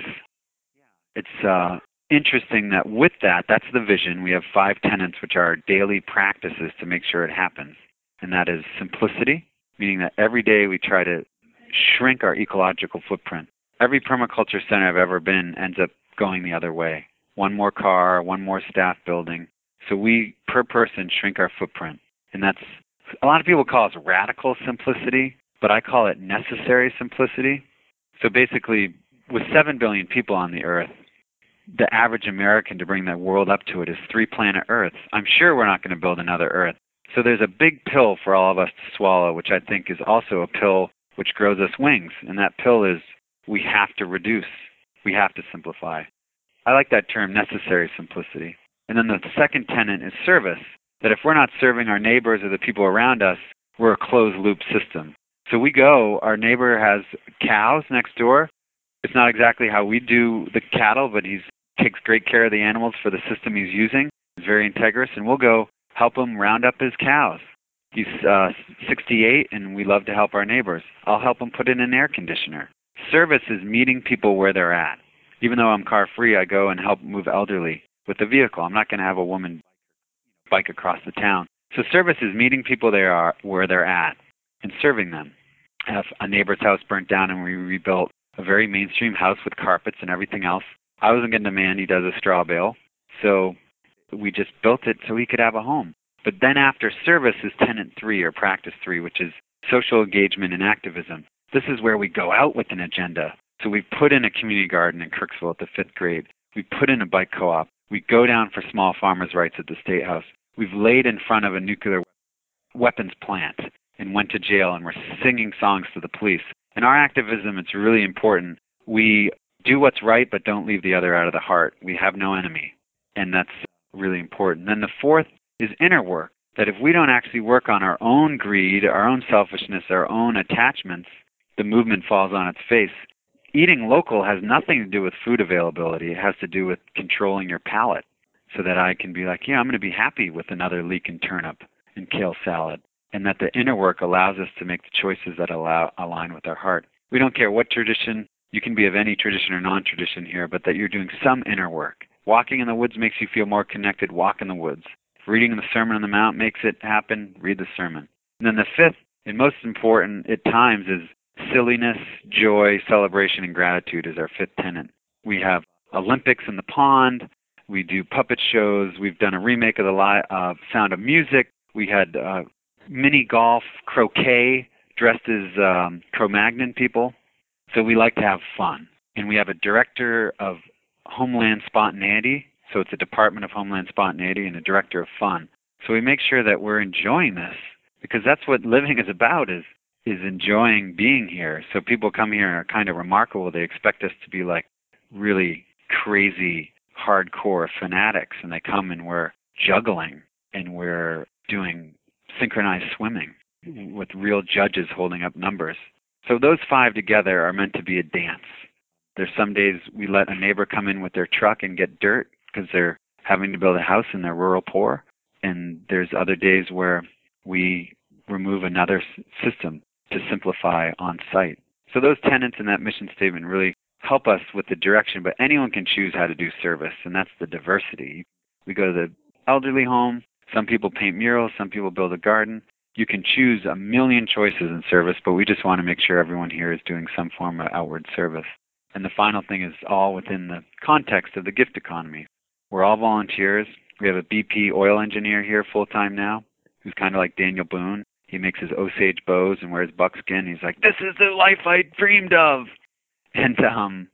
B: It's uh, interesting that with that, that's the vision. We have five tenets, which are our daily practices to make sure it happens. And that is simplicity, meaning that every day we try to shrink our ecological footprint. Every permaculture center I've ever been ends up going the other way. One more car, one more staff building. So we, per person, shrink our footprint. And that's, a lot of people call it radical simplicity, but I call it necessary simplicity. So basically, with seven billion people on the earth, the average American, to bring the world up to it, is three planet Earths. I'm sure we're not going to build another Earth. So there's a big pill for all of us to swallow, which I think is also a pill which grows us wings. And that pill is we have to reduce. We have to simplify. I like that term, necessary simplicity. And then the second tenet is service, that if we're not serving our neighbors or the people around us, we're a closed-loop system. So we go, our neighbor has cows next door. It's not exactly how we do the cattle, but he takes great care of the animals for the system he's using. He's very integrous, and we'll go help him round up his cows. He's uh, sixty-eight, and we love to help our neighbors. I'll help him put in an air conditioner. Service is meeting people where they're at. Even though I'm car-free, I go and help move elderly with the vehicle. I'm not going to have a woman bike across the town. So service is meeting people they are where they're at and serving them. If a neighbor's house burnt down and we rebuilt a very mainstream house with carpets and everything else, I wasn't going to demand he does a straw bale. So we just built it so he could have a home. But then after service is tenet three or practice three, which is social engagement and activism. This is where we go out with an agenda. So we put in a community garden in Kirksville at the fifth grade. We put in a bike co-op. We go down for small farmers' rights at the State House. We've laid in front of a nuclear weapons plant and went to jail, and we're singing songs to the police. In our activism, it's really important. We do what's right, but don't leave the other out of the heart. We have no enemy, and that's really important. Then the fourth is inner work, that if we don't actually work on our own greed, our own selfishness, our own attachments, the movement falls on its face. Eating local has nothing to do with food availability. It has to do with controlling your palate so that I can be like, yeah, I'm going to be happy with another leek and turnip and kale salad, and that the inner work allows us to make the choices that allow, align with our heart. We don't care what tradition. You can be of any tradition or non-tradition here, but that you're doing some inner work. Walking in the woods makes you feel more connected. Walk in the woods. Reading the Sermon on the Mount makes it happen. Read the sermon. And then the fifth and most important at times is silliness, joy, celebration, and gratitude is our fifth tenet. We have Olympics in the pond. We do puppet shows. We've done a remake of the li- uh, Sound of Music. We had uh, mini golf, croquet, dressed as um, Cro-Magnon people. So we like to have fun. And we have a director of Homeland Spontaneity. So it's a Department of Homeland Spontaneity and a director of fun. So we make sure that we're enjoying this, because that's what living is about, is is enjoying being here. So people come here and are kind of remarkable. They expect us to be like really crazy, hardcore fanatics, and they come and we're juggling and we're doing synchronized swimming with real judges holding up numbers. So those five together are meant to be a dance. There's some days we let a neighbor come in with their truck and get dirt because they're having to build a house and they're rural poor. And there's other days where we remove another s- system to simplify on site. So those tenets in that mission statement really help us with the direction, but anyone can choose how to do service, and that's the diversity. We go to the elderly home. Some people paint murals. Some people build a garden. You can choose a million choices in service, but we just want to make sure everyone here is doing some form of outward service. And the final thing is all within the context of the gift economy. We're all volunteers. We have a B P oil engineer here full-time now who's kind of like Daniel Boone. He makes his Osage bows and wears buckskin. He's like, this is the life I dreamed of. And um,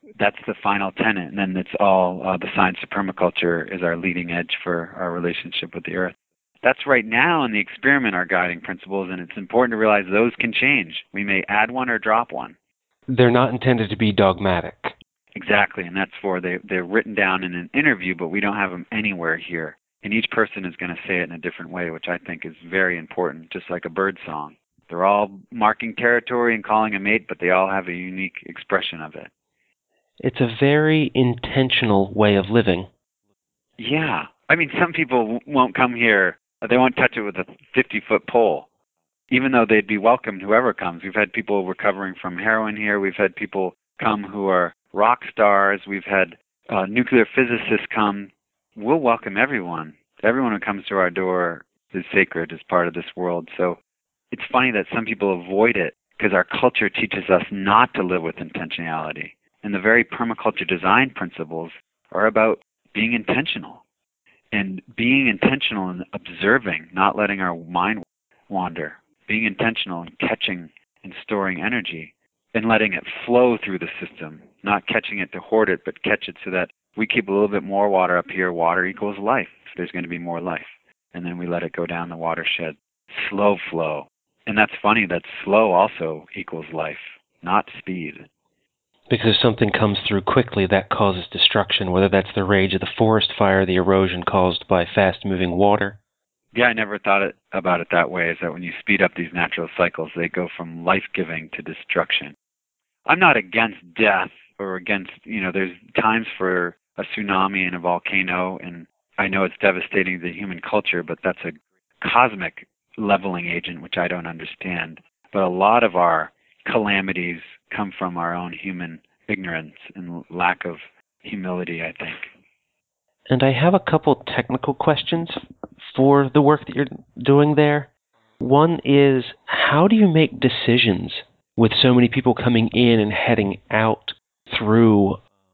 B: that's the final tenet. And then it's all uh, the science of permaculture is our leading edge for our relationship with the earth. That's right now in the experiment our guiding principles, and it's important to realize those can change. We may add one or drop one.
A: They're not intended to be dogmatic.
B: Exactly, and that's for they, they're written down in an interview, but we don't have them anywhere here. And each person is going to say it in a different way, which I think is very important, just like a bird song. They're all marking territory and calling a mate, but they all have a unique expression of it.
A: It's a very intentional way of living.
B: Yeah. I mean, some people won't come here. They won't touch it with a fifty-foot pole, even though they'd be welcomed, whoever comes. We've had people recovering from heroin here. We've had people come who are rock stars. We've had uh, nuclear physicists come. We'll welcome everyone. Everyone who comes to our door is sacred, is part of this world. So it's funny that some people avoid it because our culture teaches us not to live with intentionality. And the very permaculture design principles are about being intentional. And being intentional and observing, not letting our mind wander. Being intentional and catching and storing energy and letting it flow through the system. Not catching it to hoard it, but catch it so that we keep a little bit more water up here. Water equals life. There's going to be more life. And then we let it go down the watershed. Slow flow. And that's funny that slow also equals life, not speed.
A: Because if something comes through quickly, that causes destruction, whether that's the rage of the forest fire, the erosion caused by fast-moving water.
B: Yeah, I never thought it, about it that way, is that when you speed up these natural cycles, they go from life-giving to destruction. I'm not against death or against, you know, there's times for a tsunami and a volcano, and I know it's devastating to the human culture, but that's a cosmic leveling agent, which I don't understand. But a lot of our calamities come from our own human ignorance and lack of humility, I think.
A: And I have a couple technical questions for the work that you're doing there. One is, how do you make decisions with so many people coming in and heading out through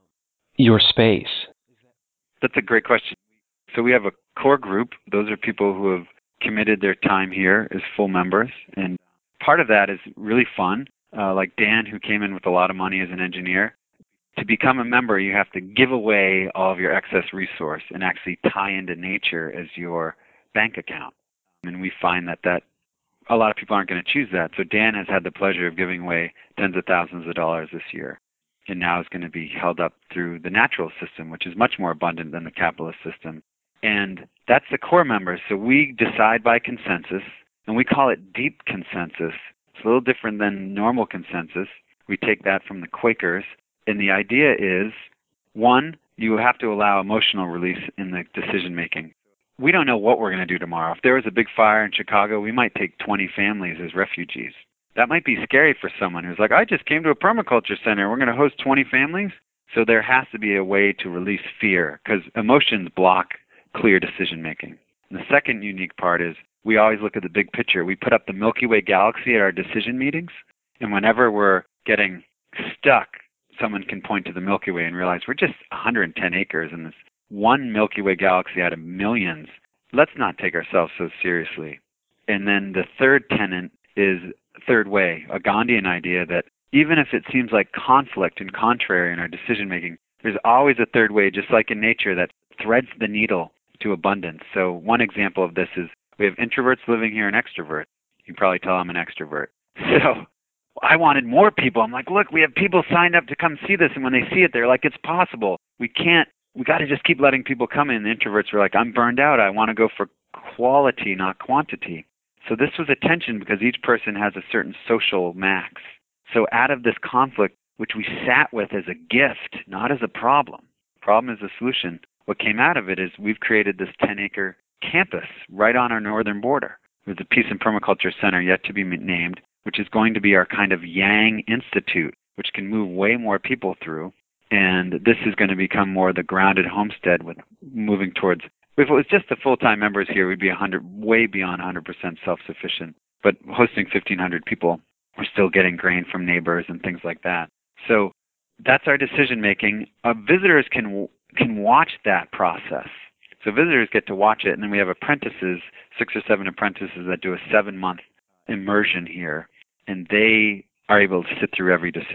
A: your space?
B: That's a great question. So we have a core group. Those are people who have committed their time here as full members. And part of that is really fun. Uh, like Dan, who came in with a lot of money as an engineer. To become a member, you have to give away all of your excess resource and actually tie into nature as your bank account. And we find that, that a lot of people aren't going to choose that. So Dan has had the pleasure of giving away tens of thousands of dollars this year, and now is going to be held up through the natural system, which is much more abundant than the capitalist system. And that's the core members. So we decide by consensus, and we call it deep consensus. It's a little different than normal consensus. We take that from the Quakers. And the idea is, one, you have to allow emotional release in the decision-making. We don't know what we're going to do tomorrow. If there was a big fire in Chicago, we might take twenty families as refugees. That might be scary for someone who's like, I just came to a permaculture center. We're going to host twenty families? So there has to be a way to release fear, because emotions block clear decision-making. And the second unique part is we always look at the big picture. We put up the Milky Way galaxy at our decision meetings, and whenever we're getting stuck, someone can point to the Milky Way and realize we're just one hundred ten acres in this one Milky Way galaxy out of millions. Let's not take ourselves so seriously. And then the third tenet is third way, a Gandhian idea that even if it seems like conflict and contrary in our decision-making, there's always a third way, just like in nature, that threads the needle to abundance. So one example of this is we have introverts living here and extroverts. You can probably tell I'm an extrovert. So I wanted more people. I'm like, look, we have people signed up to come see this, and when they see it, they're like, it's possible. We can't, we got to just keep letting people come in. The introverts were like, I'm burned out. I want to go for quality, not quantity. So this was a tension because each person has a certain social max. So out of this conflict, which we sat with as a gift, not as a problem, problem is a solution, what came out of it is we've created this ten-acre campus right on our northern border. There's a Peace and Permaculture Center yet to be named, which is going to be our kind of Yang Institute, which can move way more people through. And this is going to become more the grounded homestead with moving towards, if it was just the full-time members here, we'd be one hundred, way beyond one hundred percent self-sufficient. But hosting fifteen hundred people, we're still getting grain from neighbors and things like that. So that's our decision-making. Uh, visitors can can watch that process. So visitors get to watch it, and then we have apprentices, six or seven apprentices that do a seven-month immersion here, and they are able to sit through every decision.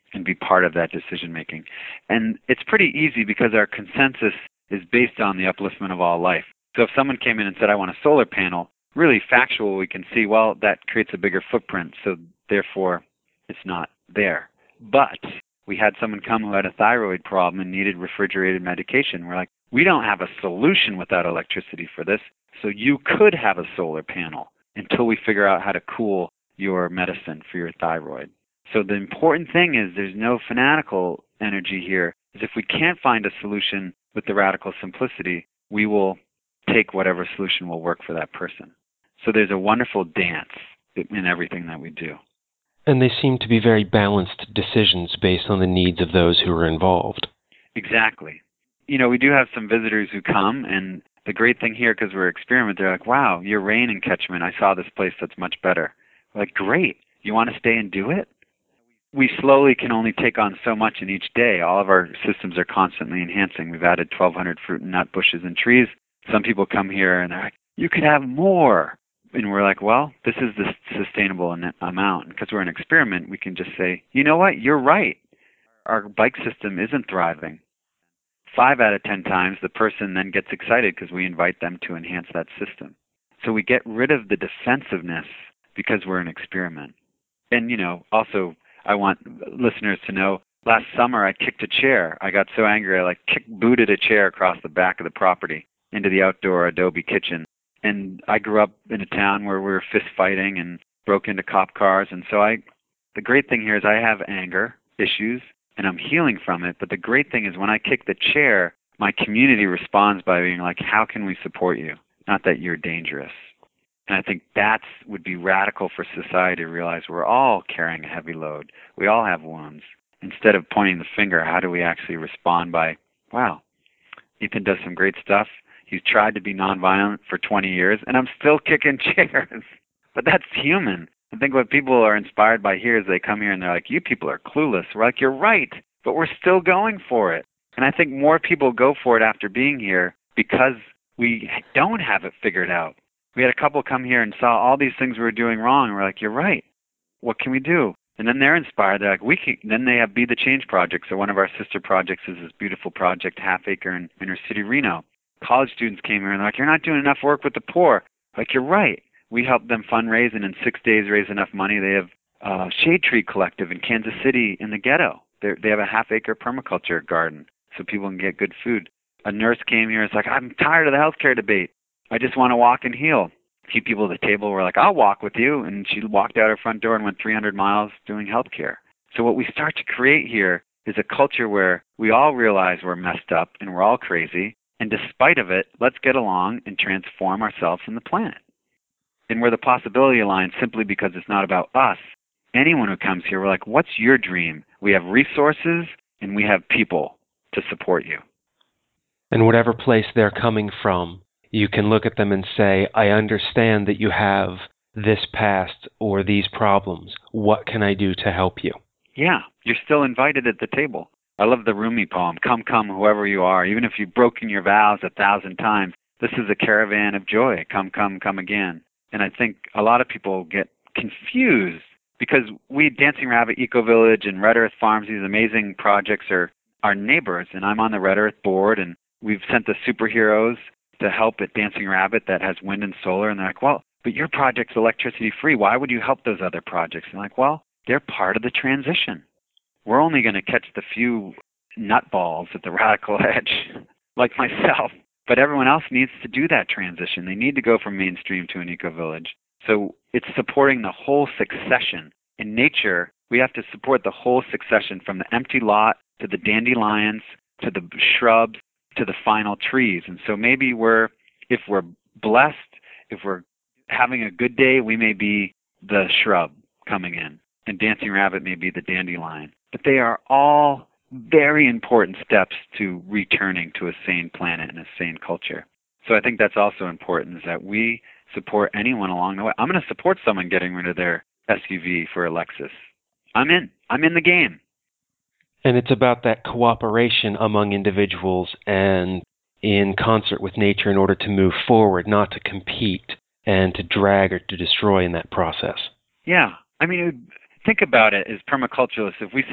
B: and be part of that decision making. And it's pretty easy because our consensus is based on the upliftment of all life. So if someone came in and said, I want a solar panel, really factual, we can see, well, that creates a bigger footprint, so therefore it's not there. But we had someone come who had a thyroid problem and needed refrigerated medication. We're like, we don't have a solution without electricity for this, so you could have a solar panel until we figure out how to cool your medicine for your thyroid. So the important thing is there's no fanatical energy here. Is if we can't find a solution with the radical simplicity, we will take whatever solution will work for that person. So there's a wonderful dance in everything that we do.
A: And they seem to be very balanced decisions based on the needs of those who are involved.
B: Exactly. You know, we do have some visitors who come, and the great thing here, because we're experiment, they're like, wow, your rain and catchment, I saw this place that's much better. We're like, great. You want to stay and do it? We slowly can only take on so much in each day. All of our systems are constantly enhancing. We've added twelve hundred fruit and nut bushes and trees. Some people come here and they're like, you could have more. And we're like, well, this is the sustainable amount. Because we're an experiment, we can just say, you know what, you're right. Our bike system isn't thriving. Five out of ten times, the person then gets excited because we invite them to enhance that system. So we get rid of the defensiveness because we're an experiment. And, you know, also, I want listeners to know, last summer I kicked a chair. I got so angry, I like kick booted a chair across the back of the property into the outdoor adobe kitchen. And I grew up in a town where we were fist fighting and broke into cop cars. And so I, the great thing here is I have anger issues and I'm healing from it. But the great thing is when I kick the chair, my community responds by being like, how can we support you? Not that you're dangerous. And I think that would be radical for society to realize we're all carrying a heavy load. We all have wounds. Instead of pointing the finger, how do we actually respond by, wow, Ethan does some great stuff. He's tried to be nonviolent for twenty years, and I'm still kicking chairs. But that's human. I think what people are inspired by here is they come here and they're like, you people are clueless. We're like, you're right, but we're still going for it. And I think more people go for it after being here because we don't have it figured out. We had a couple come here and saw all these things we were doing wrong, and we're like, you're right. What can we do? And then they're inspired. They're like, we can. Then they have Be the Change Project. So one of our sister projects is this beautiful project, Half Acre in inner city Reno. College students came here and they're like, you're not doing enough work with the poor. Like, you're right. We helped them fundraise and in six days raise enough money. They have a Shade Tree Collective in Kansas City in the ghetto. They're, they have a half-acre permaculture garden so people can get good food. A nurse came here and was like, I'm tired of the healthcare debate. I just want to walk and heal. A few people at the table were like, I'll walk with you. And she walked out her front door and went three hundred miles doing healthcare. So what we start to create here is a culture where we all realize we're messed up and we're all crazy. And despite of it, let's get along and transform ourselves and the planet. And where the possibility aligns simply because it's not about us. Anyone who comes here, we're like, what's your dream? We have resources and we have people to support you.
A: And whatever place they're coming from, you can look at them and say, I understand that you have this past or these problems. What can I do to help you?
B: Yeah, you're still invited at the table. I love the Rumi poem, come, come, whoever you are. Even if you've broken your vows a thousand times, this is a caravan of joy. Come, come, come again. And I think a lot of people get confused because we, Dancing Rabbit Eco Village and Red Earth Farms, these amazing projects are our neighbors. And I'm on the Red Earth board, and we've sent the superheroes to help at Dancing Rabbit that has wind and solar. And they're like, well, but your project's electricity free. Why would you help those other projects? And I'm like, well, they're part of the transition. We're only going to catch the few nutballs at the radical edge, like myself. But everyone else needs to do that transition. They need to go from mainstream to an eco-village. So it's supporting the whole succession. In nature, we have to support the whole succession from the empty lot to the dandelions to the shrubs to the final trees. And so maybe we're, if we're blessed, if we're having a good day, we may be the shrub coming in. And Dancing Rabbit may be the dandelion. But they are all very important steps to returning to a sane planet and a sane culture. So I think that's also important, is that we support anyone along the way. I'm going to support someone getting rid of their S U V for a Lexus. I'm in. I'm in the game.
A: And it's about that cooperation among individuals and in concert with nature in order to move forward, not to compete and to drag or to destroy in that process.
B: Yeah. I mean, think about it as permaculturalists. If we said,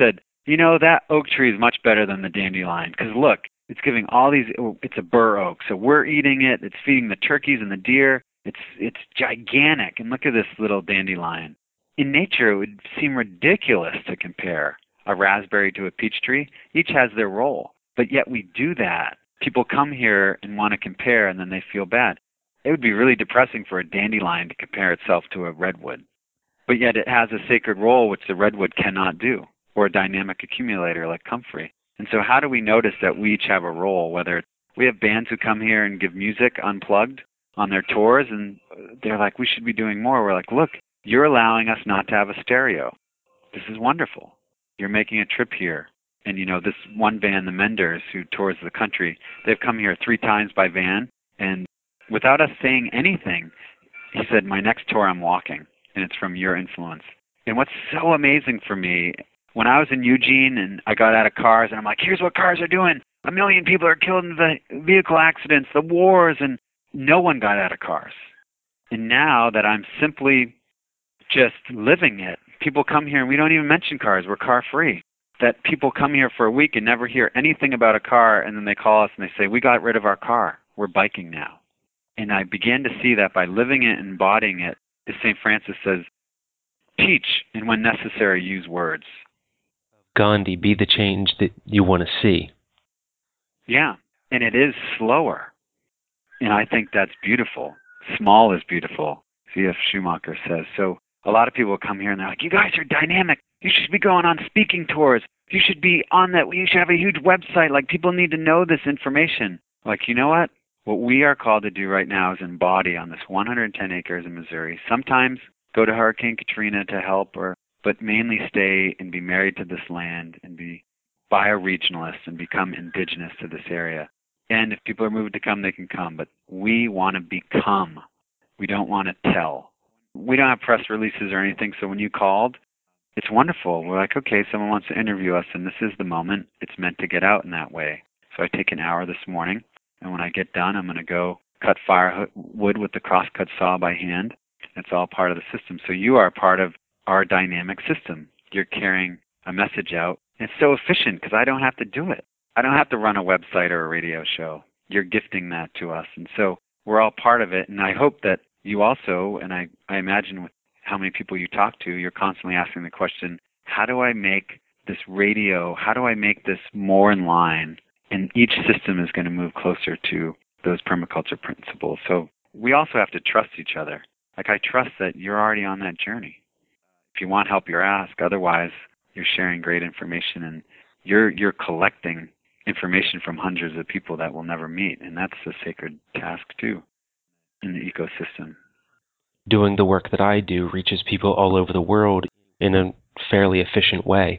B: you know, that oak tree is much better than the dandelion because look, it's giving all these, it's a bur oak, so we're eating it, it's feeding the turkeys and the deer, it's it's gigantic, and look at this little dandelion. In nature, it would seem ridiculous to compare a raspberry to a peach tree. Each has their role, but yet we do that. People come here and want to compare, and then they feel bad. It would be really depressing for a dandelion to compare itself to a redwood, but yet it has a sacred role which the redwood cannot do, or a dynamic accumulator like comfrey. And so how do we notice that we each have a role, whether we have bands who come here and give music unplugged on their tours, and they're like, we should be doing more. We're like, look, you're allowing us not to have a stereo. This is wonderful. You're making a trip here. And, you know, this one band, the Menders, who tours the country, they've come here three times by van, and without us saying anything, he said, my next tour I'm walking, and it's from your influence. And what's so amazing for me, when I was in Eugene and I got out of cars, and I'm like, here's what cars are doing. A million people are killed in the vehicle accidents, the wars, and no one got out of cars. And now that I'm simply just living it, people come here and we don't even mention cars. We're car free. That people come here for a week and never hear anything about a car, and then they call us and they say, we got rid of our car. We're biking now. And I began to see that by living it and embodying it, as Saint Francis says, teach and when necessary use words.
A: Gandhi, be the change that you want to see.
B: Yeah, and it is slower. And I think that's beautiful. Small is beautiful, V F Schumacher says. So a lot of people come here and they're like, you guys are dynamic. You should be going on speaking tours. You should be on that. You should have a huge website. Like, people need to know this information. Like, you know what? What we are called to do right now is embody on this one hundred ten acres in Missouri. Sometimes go to Hurricane Katrina to help, or but mainly stay and be married to this land and be bioregionalist and become indigenous to this area. And if people are moved to come, they can come. But we want to become. We don't want to tell. We don't have press releases or anything, so when you called, it's wonderful. We're like, okay, someone wants to interview us, and this is the moment. It's meant to get out in that way. So I take an hour this morning, and when I get done, I'm going to go cut firewood with the crosscut saw by hand. It's all part of the system. So you are part of our dynamic system. You're carrying a message out. And it's so efficient because I don't have to do it. I don't have to run a website or a radio show. You're gifting that to us. And so we're all part of it. And I hope that you also, and I, I imagine with how many people you talk to, you're constantly asking the question, how do I make this radio, how do I make this more in line? And each system is going to move closer to those permaculture principles. So we also have to trust each other. Like, I trust that you're already on that journey. If you want help, you ask. Otherwise, you're sharing great information, and you're you're collecting information from hundreds of people that we'll never meet. And that's a sacred task, too, in the ecosystem.
A: Doing the work that I do reaches people all over the world in a fairly efficient way.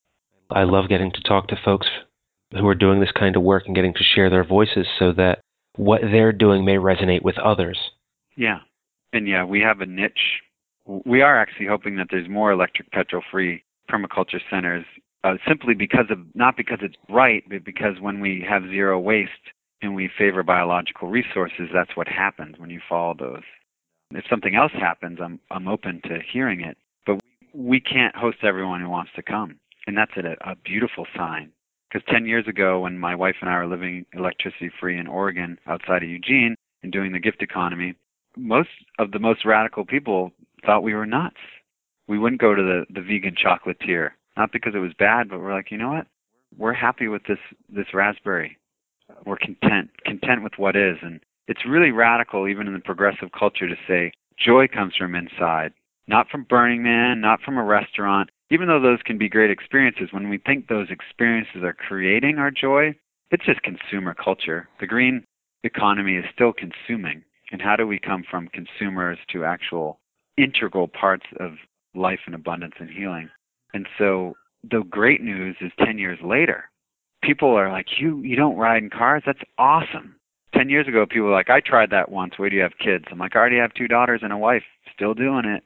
A: I love getting to talk to folks who are doing this kind of work and getting to share their voices so that what they're doing may resonate with others.
B: Yeah. And yeah, we have a niche. We are actually hoping that there's more electric petrol-free permaculture centers, uh, simply because of, not because it's right, but because when we have zero waste and we favor biological resources, that's what happens when you follow those. If something else happens, I'm I'm open to hearing it, but we can't host everyone who wants to come. And that's a, a beautiful sign. Because ten years ago, when my wife and I were living electricity-free in Oregon outside of Eugene and doing the gift economy, most of the most radical people thought we were nuts. We wouldn't go to the, the vegan chocolatier, not because it was bad, but we're like, you know what? We're happy with this, this raspberry. We're content, content with what is. And it's really radical, even in the progressive culture, to say joy comes from inside, not from Burning Man, not from a restaurant. Even though those can be great experiences, when we think those experiences are creating our joy, it's just consumer culture. The green economy is still consuming. And how do we come from consumers to actual integral parts of life and abundance and healing? And so the great news is ten years later, people are like, you you don't ride in cars? That's awesome. Ten years ago, people were like, I tried that once. Wait do you have kids? I'm like, I already have two daughters and a wife. Still doing it.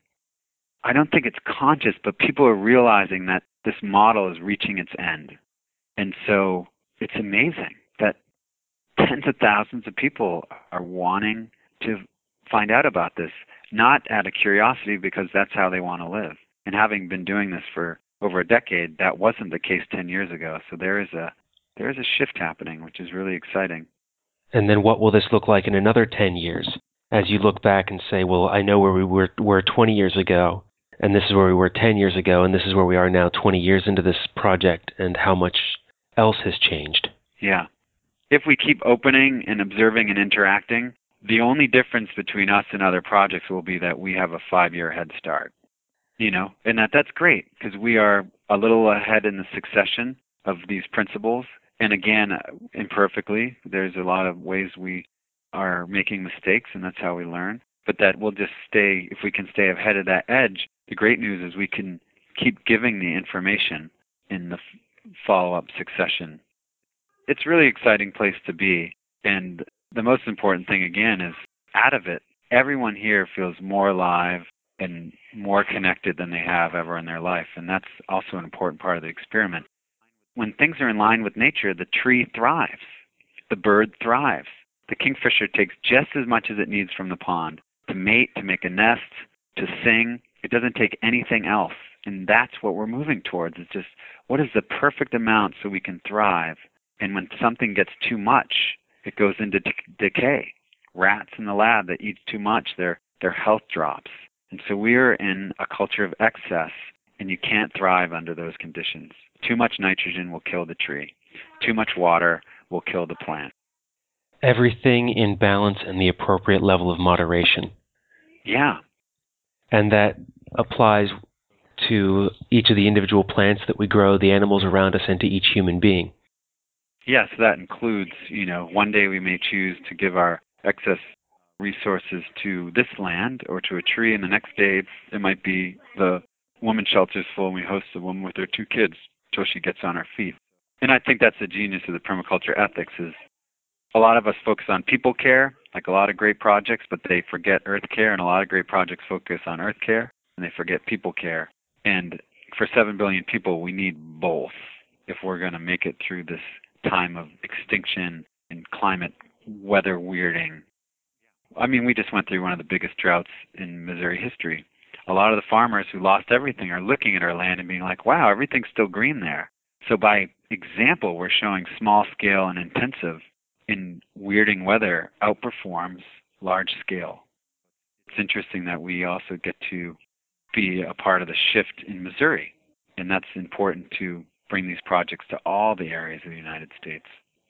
B: I don't think it's conscious, but people are realizing that this model is reaching its end. And so it's amazing that tens of thousands of people are wanting to find out about this, not out of curiosity, because that's how they want to live. And having been doing this for over a decade, that wasn't the case ten years ago. So there is a there is a shift happening, which is really exciting.
A: And then what will this look like in another ten years? As you look back and say, well, I know where we were, were twenty years ago, and this is where we were ten years ago, and this is where we are now twenty years into this project, and how much else has changed.
B: Yeah. If we keep opening and observing and interacting, the only difference between us and other projects will be that we have a five-year head start. You know, and that that's great because we are a little ahead in the succession of these principles. And again, imperfectly, there's a lot of ways we are making mistakes, and that's how we learn. But that we'll just stay, if we can stay ahead of that edge, the great news is we can keep giving the information in the follow-up succession. It's a really exciting place to be. And the most important thing, again, is out of it, everyone here feels more alive and more connected than they have ever in their life. And that's also an important part of the experiment. When things are in line with nature, the tree thrives. The bird thrives. The kingfisher takes just as much as it needs from the pond to mate, to make a nest, to sing. It doesn't take anything else. And that's what we're moving towards. It's just, what is the perfect amount so we can thrive? And when something gets too much, it goes into de- decay. Rats in the lab that eat too much, their their health drops. And so we're in a culture of excess, and you can't thrive under those conditions. Too much nitrogen will kill the tree. Too much water will kill the plant.
A: Everything in balance and the appropriate level of moderation.
B: Yeah.
A: And that applies to each of the individual plants that we grow, the animals around us, and to each human being.
B: Yes, that includes, you know, one day we may choose to give our excess resources to this land or to a tree, and the next day it might be the woman shelter's full and we host a woman with her two kids till she gets on her feet. And I think that's the genius of the permaculture ethics is a lot of us focus on people care, like a lot of great projects, but they forget earth care, and a lot of great projects focus on earth care, and they forget people care. And for seven billion people, we need both if we're going to make it through this time of extinction and climate weather weirding. I mean, we just went through one of the biggest droughts in Missouri history. A lot of the farmers who lost everything are looking at our land and being like, wow, everything's still green there. So by example, we're showing small scale and intensive in weirding weather outperforms large scale. It's interesting that we also get to be a part of the shift in Missouri, and that's important to bring these projects to all the areas of the United States.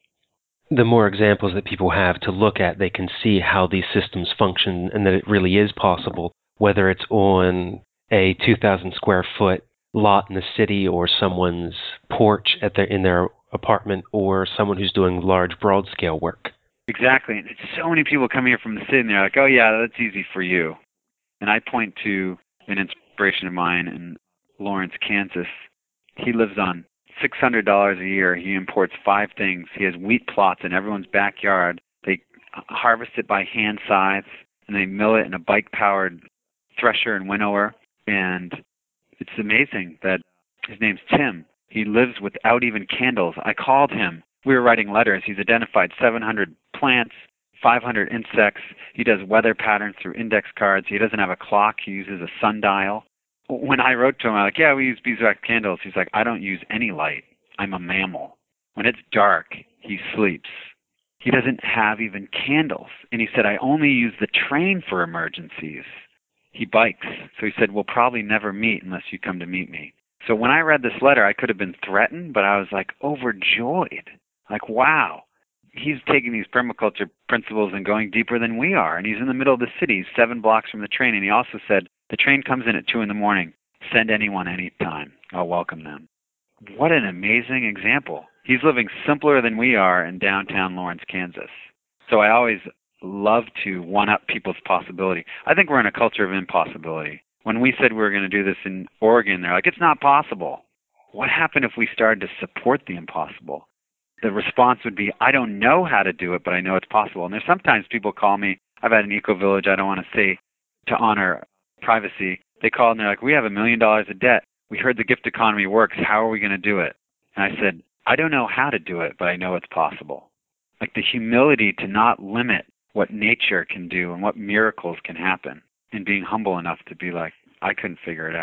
A: The more examples that people have to look at, they can see how these systems function and that it really is possible, whether it's on a two thousand square foot lot in the city or someone's porch at their, in their apartment or someone who's doing large, broad-scale work.
B: Exactly. And it's so many people come here from the city and they're like, oh, yeah, that's easy for you. And I point to an inspiration of mine in Lawrence, Kansas. He lives on six hundred dollars a year. He imports five things. He has wheat plots in everyone's backyard. They harvest it by hand scythes, and they mill it in a bike-powered thresher and winnower. And it's amazing that his name's Tim. He lives without even candles. I called him. We were writing letters. He's identified seven hundred plants, five hundred insects. He does weather patterns through index cards. He doesn't have a clock. He uses a sundial. When I wrote to him, I'm like, yeah, we use beeswax candles. He's like, I don't use any light. I'm a mammal. When it's dark, he sleeps. He doesn't have even candles. And he said, I only use the train for emergencies. He bikes. So he said, we'll probably never meet unless you come to meet me. So when I read this letter, I could have been threatened, but I was like overjoyed. Like, wow, he's taking these permaculture principles and going deeper than we are. And he's in the middle of the city, he's seven blocks from the train. And he also said, the train comes in at two in the morning. Send anyone anytime. I'll welcome them. What an amazing example. He's living simpler than we are in downtown Lawrence, Kansas. So I always love to one-up people's possibility. I think we're in a culture of impossibility. When we said we were going to do this in Oregon, they're like, it's not possible. What happened if we started to support the impossible? The response would be, I don't know how to do it, but I know it's possible. And there's sometimes people call me, I've had an eco-village, I don't want to say to honor privacy. They call and they're like, we have a million dollars of debt. We heard the gift economy works. How are we going to do it? And I said, I don't know how to do it, but I know it's possible. Like the humility to not limit what nature can do and what miracles can happen, and being humble enough to be like, I couldn't figure it out.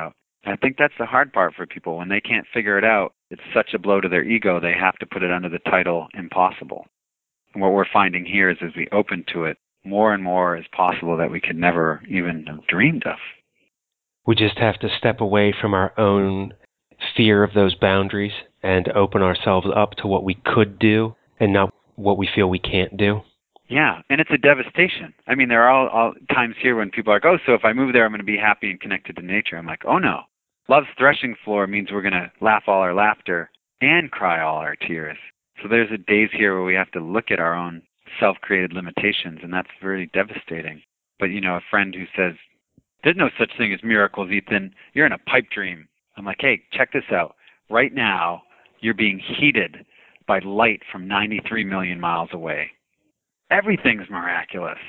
B: I think that's the hard part for people. When they can't figure it out, it's such a blow to their ego, they have to put it under the title impossible. And what we're finding here is as we open to it, more and more is possible that we could never even have dreamed of.
A: We just have to step away from our own fear of those boundaries and open ourselves up to what we could do and not what we feel we can't do.
B: Yeah, and it's a devastation. I mean, there are all, all times here when people are like, oh, so if I move there, I'm going to be happy and connected to nature. I'm like, oh, no. Love's threshing floor means we're going to laugh all our laughter and cry all our tears. So there's a days here where we have to look at our own self-created limitations, and that's very devastating. But, you know, a friend who says, there's no such thing as miracles, Ethan. You're in a pipe dream. I'm like, hey, check this out. Right now, you're being heated by light from ninety-three million miles away. Everything's miraculous.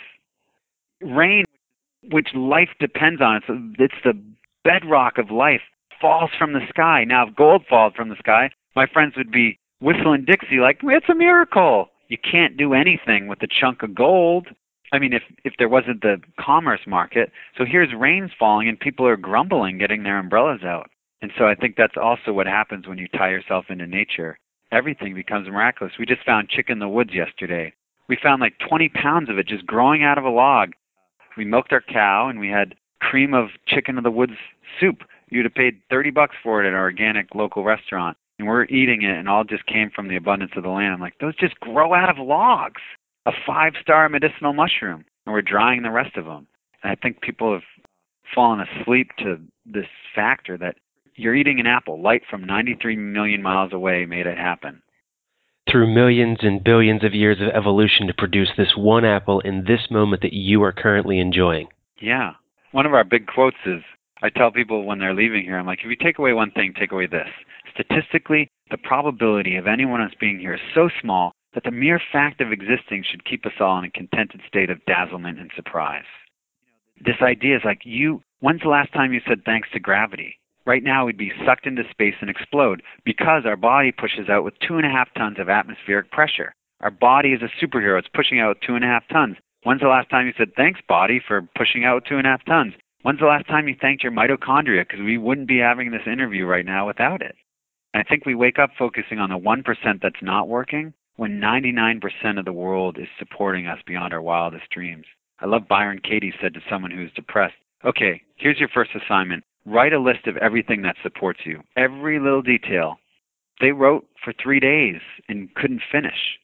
B: Rain, which life depends on, it's, it's the bedrock of life, falls from the sky. Now, if gold falls from the sky, my friends would be whistling Dixie like, it's a miracle. You can't do anything with a chunk of gold. I mean, if, if there wasn't the commerce market. So here's rains falling and people are grumbling, getting their umbrellas out. And so I think that's also what happens when you tie yourself into nature. Everything becomes miraculous. We just found chicken in the woods yesterday. We found like twenty pounds of it just growing out of a log. We milked our cow and we had cream of chicken in the woods soup. You'd have paid thirty bucks for it at an organic local restaurant. And we're eating it and all just came from the abundance of the land. I'm like, those just grow out of logs. A five-star medicinal mushroom. And we're drying the rest of them. And I think people have fallen asleep to this factor that you're eating an apple. Light from ninety-three million miles away made it happen.
A: Through millions and billions of years of evolution to produce this one apple in this moment that you are currently enjoying.
B: Yeah. One of our big quotes is, I tell people when they're leaving here, I'm like, if you take away one thing, take away this. Statistically, the probability of anyone else being here is so small that the mere fact of existing should keep us all in a contented state of dazzlement and surprise. This idea is like, you, when's the last time you said thanks to gravity? Right now we'd be sucked into space and explode because our body pushes out with two and a half tons of atmospheric pressure. Our body is a superhero. It's pushing out with two and a half tons. When's the last time you said thanks, body, for pushing out with two and a half tons? When's the last time you thanked your mitochondria? Because we wouldn't be having this interview right now without it. And I think we wake up focusing on the one percent that's not working when ninety-nine percent of the world is supporting us beyond our wildest dreams. I love Byron Katie said to someone who's depressed, okay, here's your first assignment. Write a list of everything that supports you, every little detail. They wrote for three days and couldn't finish.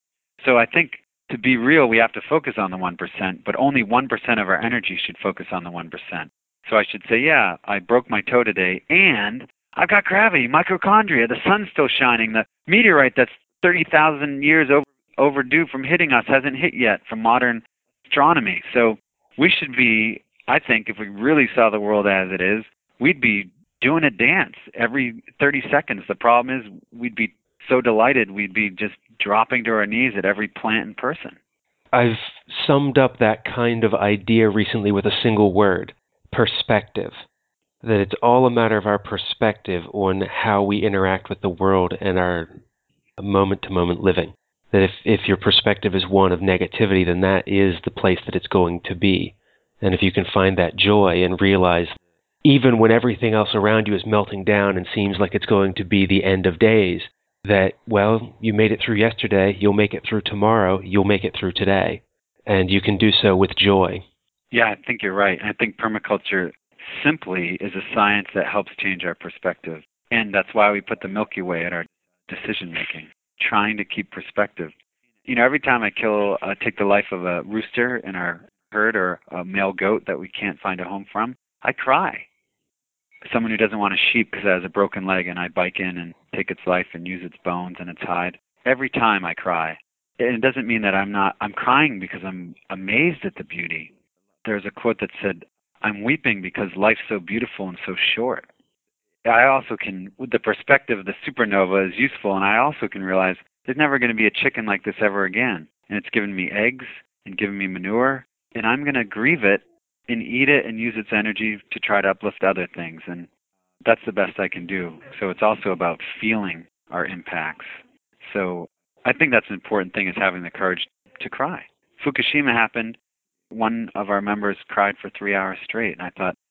B: So I think to be real, we have to focus on the one percent, but only one percent of our energy should focus on the one percent. So I should say, yeah, I broke my toe today, and I've got gravity, mitochondria, the sun's still shining, the meteorite that's thirty thousand years over, overdue from hitting us hasn't hit yet from modern astronomy. So we should be, I think, if we really saw the world as it is, we'd be doing a dance every thirty seconds. The problem is we'd be so delighted we'd be just dropping to our knees at every plant and person.
A: I've summed up that kind of idea recently with a single word, perspective. That it's all a matter of our perspective on how we interact with the world and our moment-to-moment living. That if, if your perspective is one of negativity, then that is the place that it's going to be. And if you can find that joy and realize, even when everything else around you is melting down and seems like it's going to be the end of days, that, well, you made it through yesterday, you'll make it through tomorrow, you'll make it through today. And you can do so with joy.
B: Yeah, I think you're right. I think permaculture simply is a science that helps change our perspective. And that's why we put the Milky Way at our decision-making, trying to keep perspective. You know, every time I kill, uh, take the life of a rooster in our herd or a male goat that we can't find a home from, I cry. Someone who doesn't want a sheep because it has a broken leg and I bike in and take its life and use its bones and its hide. Every time I cry. And it doesn't mean that I'm not, I'm crying because I'm amazed at the beauty. There's a quote that said, I'm weeping because life's so beautiful and so short. I also can, with the perspective of the supernova is useful, and I also can realize there's never going to be a chicken like this ever again. And it's given me eggs and given me manure, and I'm going to grieve it and eat it and use its energy to try to uplift other things. And that's the best I can do. So it's also about feeling our impacts. So I think that's an important thing, is having the courage to cry. Fukushima happened. One of our members cried for three hours straight, and I thought,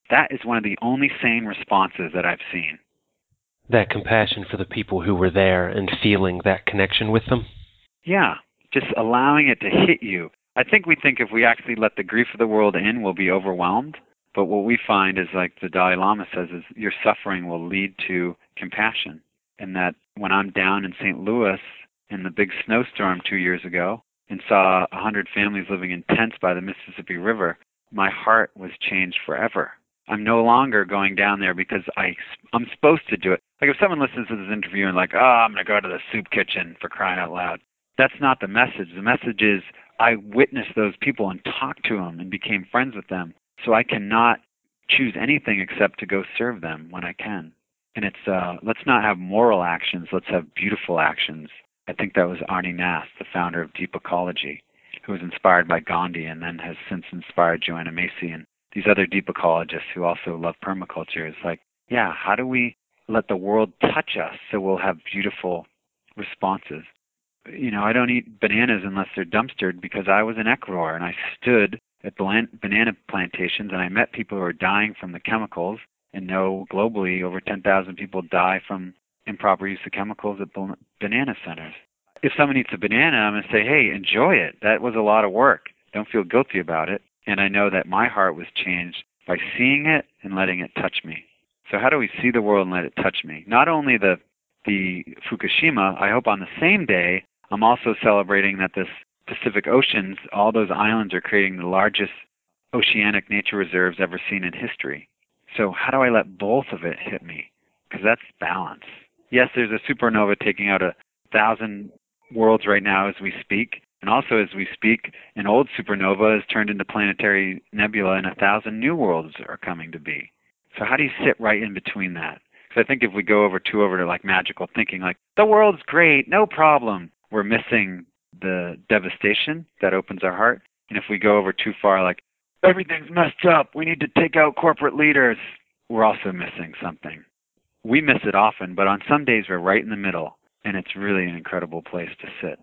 B: That is one of the only sane responses that I've seen.
A: That compassion for the people who were there and feeling that connection with them?
B: Yeah, just allowing it to hit you. I think we think if we actually let the grief of the world in, we'll be overwhelmed. But what we find is, like the Dalai Lama says, is your suffering will lead to compassion. And that when I'm down in Saint Louis in the big snowstorm two years ago and saw a hundred families living in tents by the Mississippi River, my heart was changed forever. I'm no longer going down there because I, I'm supposed to do it. Like if someone listens to this interview and like, oh, I'm going to go to the soup kitchen for crying out loud. That's not the message. The message is I witnessed those people and talked to them and became friends with them. So I cannot choose anything except to go serve them when I can. And it's, uh, let's not have moral actions. Let's have beautiful actions. I think that was Arnie Nass, the founder of Deep Ecology, who was inspired by Gandhi and then has since inspired Joanna Macy and these other deep ecologists who also love permaculture. It's like, yeah, how do we let the world touch us so we'll have beautiful responses? You know, I don't eat bananas unless they're dumpstered because I was in Ecuador and I stood at banana plantations and I met people who are dying from the chemicals, and know globally over ten thousand people die from improper use of chemicals at banana centers. If someone eats a banana, I'm going to say, hey, enjoy it. That was a lot of work. Don't feel guilty about it. And I know that my heart was changed by seeing it and letting it touch me. So how do we see the world and let it touch me? Not only the the Fukushima, I hope on the same day, I'm also celebrating that this Pacific Oceans, all those islands are creating the largest oceanic nature reserves ever seen in history. So how do I let both of it hit me? Because that's balance. Yes, there's a supernova taking out a thousand worlds right now as we speak. And also as we speak, an old supernova has turned into planetary nebula and a thousand new worlds are coming to be. So how do you sit right in between that? Because I think if we go over too over to like magical thinking, like the world's great, no problem, we're missing the devastation that opens our heart. And if we go over too far, like everything's messed up, we need to take out corporate leaders, we're also missing something. We miss it often, but on some days we're right in the middle, and it's really an incredible place to sit.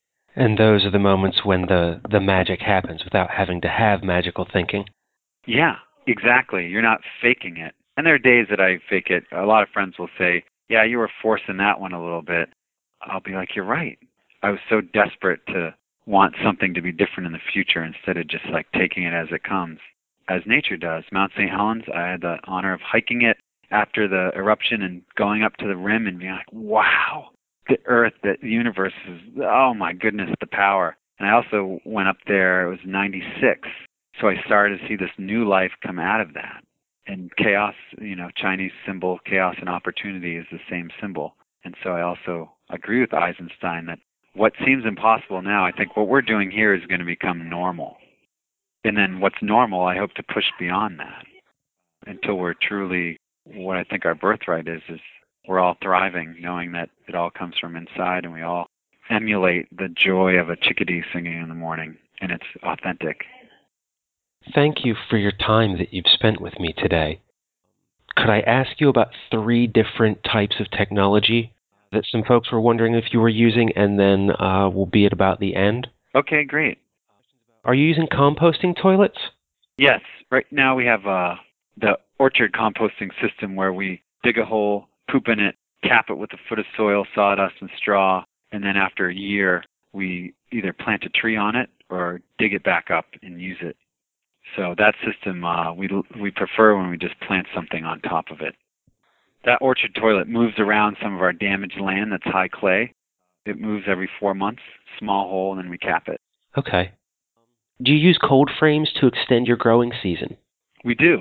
A: And those are the moments when the, the magic happens without having to have magical thinking.
B: Yeah, exactly. You're not faking it. And there are days that I fake it. A lot of friends will say, yeah, you were forcing that one a little bit. I'll be like, you're right. I was so desperate to want something to be different in the future instead of just like taking it as it comes, as nature does. Mount Saint Helens, I had the honor of hiking it after the eruption and going up to the rim and being like, wow, the earth, the universe is, oh my goodness, the power. And I also went up there, it was ninety-six. So I started to see this new life come out of that. And chaos, you know, Chinese symbol, chaos and opportunity is the same symbol. And so I also agree with Eisenstein that what seems impossible now, I think what we're doing here is going to become normal. And then what's normal, I hope to push beyond that until we're truly, what I think our birthright is, is we're all thriving, knowing that it all comes from inside and we all emulate the joy of a chickadee singing in the morning, and it's authentic.
A: Thank you for your time that you've spent with me today. Could I ask you about three different types of technology that some folks were wondering if you were using, and then uh, we'll be at about the end?
B: Okay, great.
A: Are you using composting toilets?
B: Yes. Right now we have uh, the orchard composting system where we dig a hole, poop in it, cap it with a foot of soil, sawdust, and straw, and then after a year we either plant a tree on it or dig it back up and use it. So that system uh, we we prefer when we just plant something on top of it. That orchard toilet moves around some of our damaged land that's high clay. It moves every four months, small hole, and then we cap it.
A: Okay. Do you use cold frames to extend your growing season?
B: We do.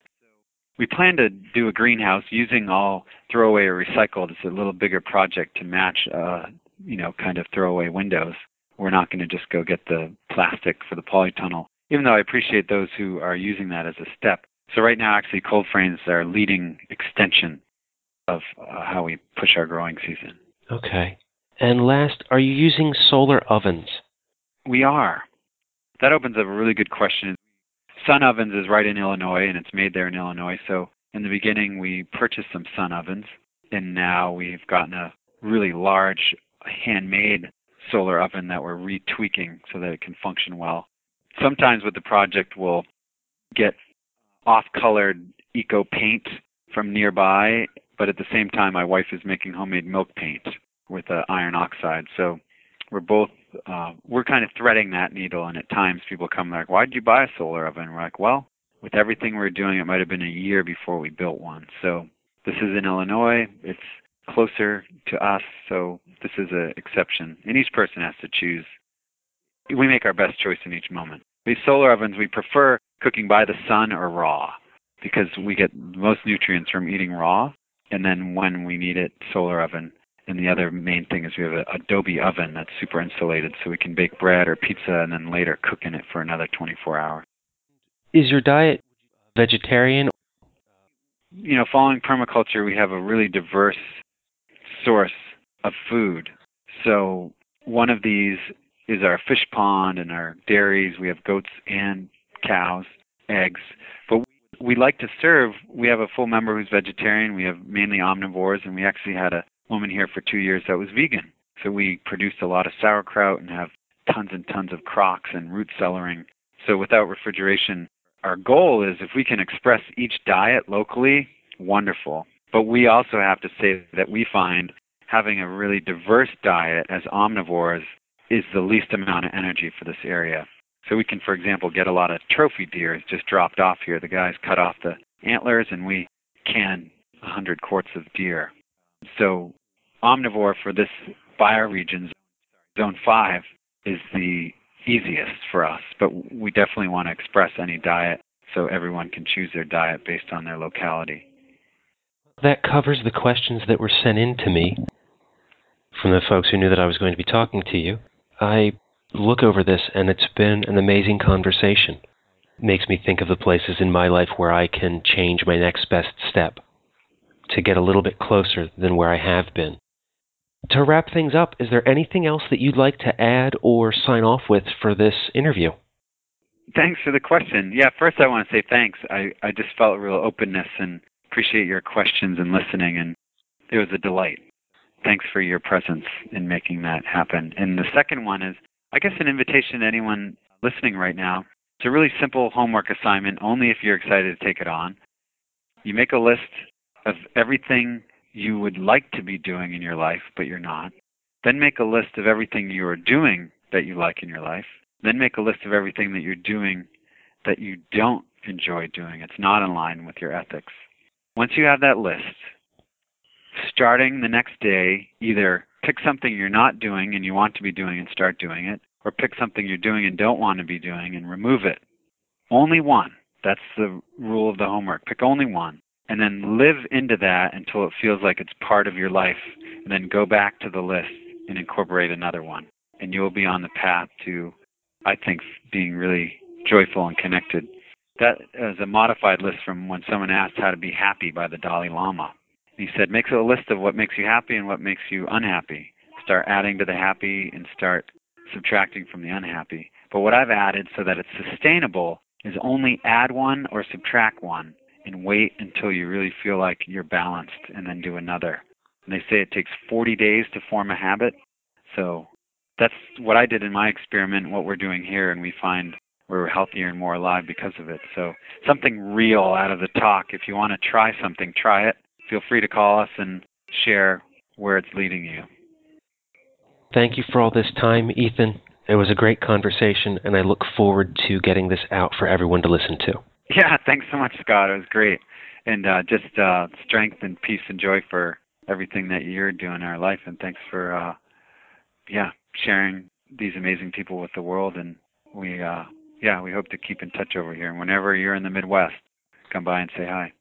B: We plan to do a greenhouse using all throwaway or recycled. It's a little bigger project to match, uh, you know, kind of throwaway windows. We're not going to just go get the plastic for the polytunnel, even though I appreciate those who are using that as a step. So right now, actually, cold frames are a leading extension of uh, how we push our growing season.
A: Okay. And last, are you using solar ovens?
B: We are. That opens up a really good question. Sun Ovens is right in Illinois, and it's made there in Illinois. So in the beginning, we purchased some Sun Ovens, and now we've gotten a really large handmade solar oven that we're retweaking so that it can function well. Sometimes with the project, we'll get off-colored eco paint from nearby, but at the same time, my wife is making homemade milk paint with uh, iron oxide. So we're both, uh, we're kind of threading that needle, and at times people come like, why did you buy a solar oven? We're like, well, with everything we're doing, it might have been a year before we built one. So this is in Illinois. It's closer to us, so this is an exception. And each person has to choose. We make our best choice in each moment. These solar ovens, we prefer cooking by the sun or raw because we get most nutrients from eating raw, and then when we need it, solar oven. And the other main thing is we have an Adobe oven that's super insulated, so we can bake bread or pizza and then later cook in it for another twenty-four hours.
A: Is your diet vegetarian?
B: You know, following permaculture, we have a really diverse source of food. So one of these is our fish pond and our dairies. We have goats and cows, eggs. But we like to serve, we have a full member who's vegetarian. We have mainly omnivores, and we actually had a woman here for two years that was vegan. So we produced a lot of sauerkraut and have tons and tons of crocks and root cellaring. So without refrigeration, our goal is if we can express each diet locally, wonderful. But we also have to say that we find having a really diverse diet as omnivores is the least amount of energy for this area. So we can, for example, get a lot of trophy deer just dropped off here. The guys cut off the antlers and we can one hundred quarts of deer. So omnivore for this bioregion, zone five, is the easiest for us. But we definitely want to express any diet so everyone can choose their diet based on their locality.
A: That covers the questions that were sent in to me from the folks who knew that I was going to be talking to you. I look over this, and it's been an amazing conversation. It makes me think of the places in my life where I can change my next best step to get a little bit closer than where I have been. To wrap things up, is there anything else that you'd like to add or sign off with for this interview?
B: Thanks for the question. Yeah, first I want to say thanks. I, I just felt real openness and appreciate your questions and listening, and it was a delight. Thanks for your presence in making that happen. And the second one is, I guess, an invitation to anyone listening right now. It's a really simple homework assignment, only if you're excited to take it on. You make a list of everything you would like to be doing in your life, but you're not. Then make a list of everything you are doing that you like in your life. Then make a list of everything that you're doing that you don't enjoy doing. It's not in line with your ethics. Once you have that list, starting the next day, either pick something you're not doing and you want to be doing and start doing it, or pick something you're doing and don't want to be doing and remove it. Only one. That's the rule of the homework. Pick only one. And then live into that until it feels like it's part of your life, and then go back to the list and incorporate another one. And you'll be on the path to, I think, being really joyful and connected. That is a modified list from when someone asked how to be happy by the Dalai Lama. He said, make a list of what makes you happy and what makes you unhappy. Start adding to the happy and start subtracting from the unhappy. But what I've added so that it's sustainable is only add one or subtract one and wait until you really feel like you're balanced and then do another. And they say it takes forty days to form a habit. So that's what I did in my experiment, what we're doing here, and we find we're healthier and more alive because of it. So something real out of the talk. If you want to try something, try it. Feel free to call us and share where it's leading you.
A: Thank you for all this time, Ethan. It was a great conversation, and I look forward to getting this out for everyone to listen to.
B: Yeah, thanks so much, Scott. It was great. And uh, just uh, strength and peace and joy for everything that you're doing in our life. And thanks for, uh, yeah, sharing these amazing people with the world. And we, uh, yeah, we hope to keep in touch over here. And whenever you're in the Midwest, come by and say hi.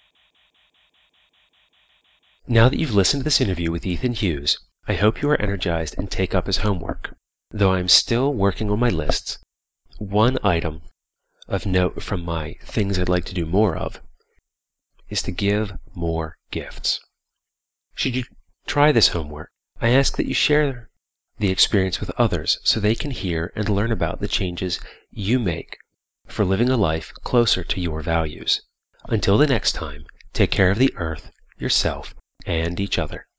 A: Now that you've listened to this interview with Ethan Hughes, I hope you are energized and take up his homework. Though I'm still working on my lists, one item of note from my things I'd like to do more of is to give more gifts. Should you try this homework, I ask that you share the experience with others so they can hear and learn about the changes you make for living a life closer to your values. Until the next time, take care of the earth, yourself, and each other.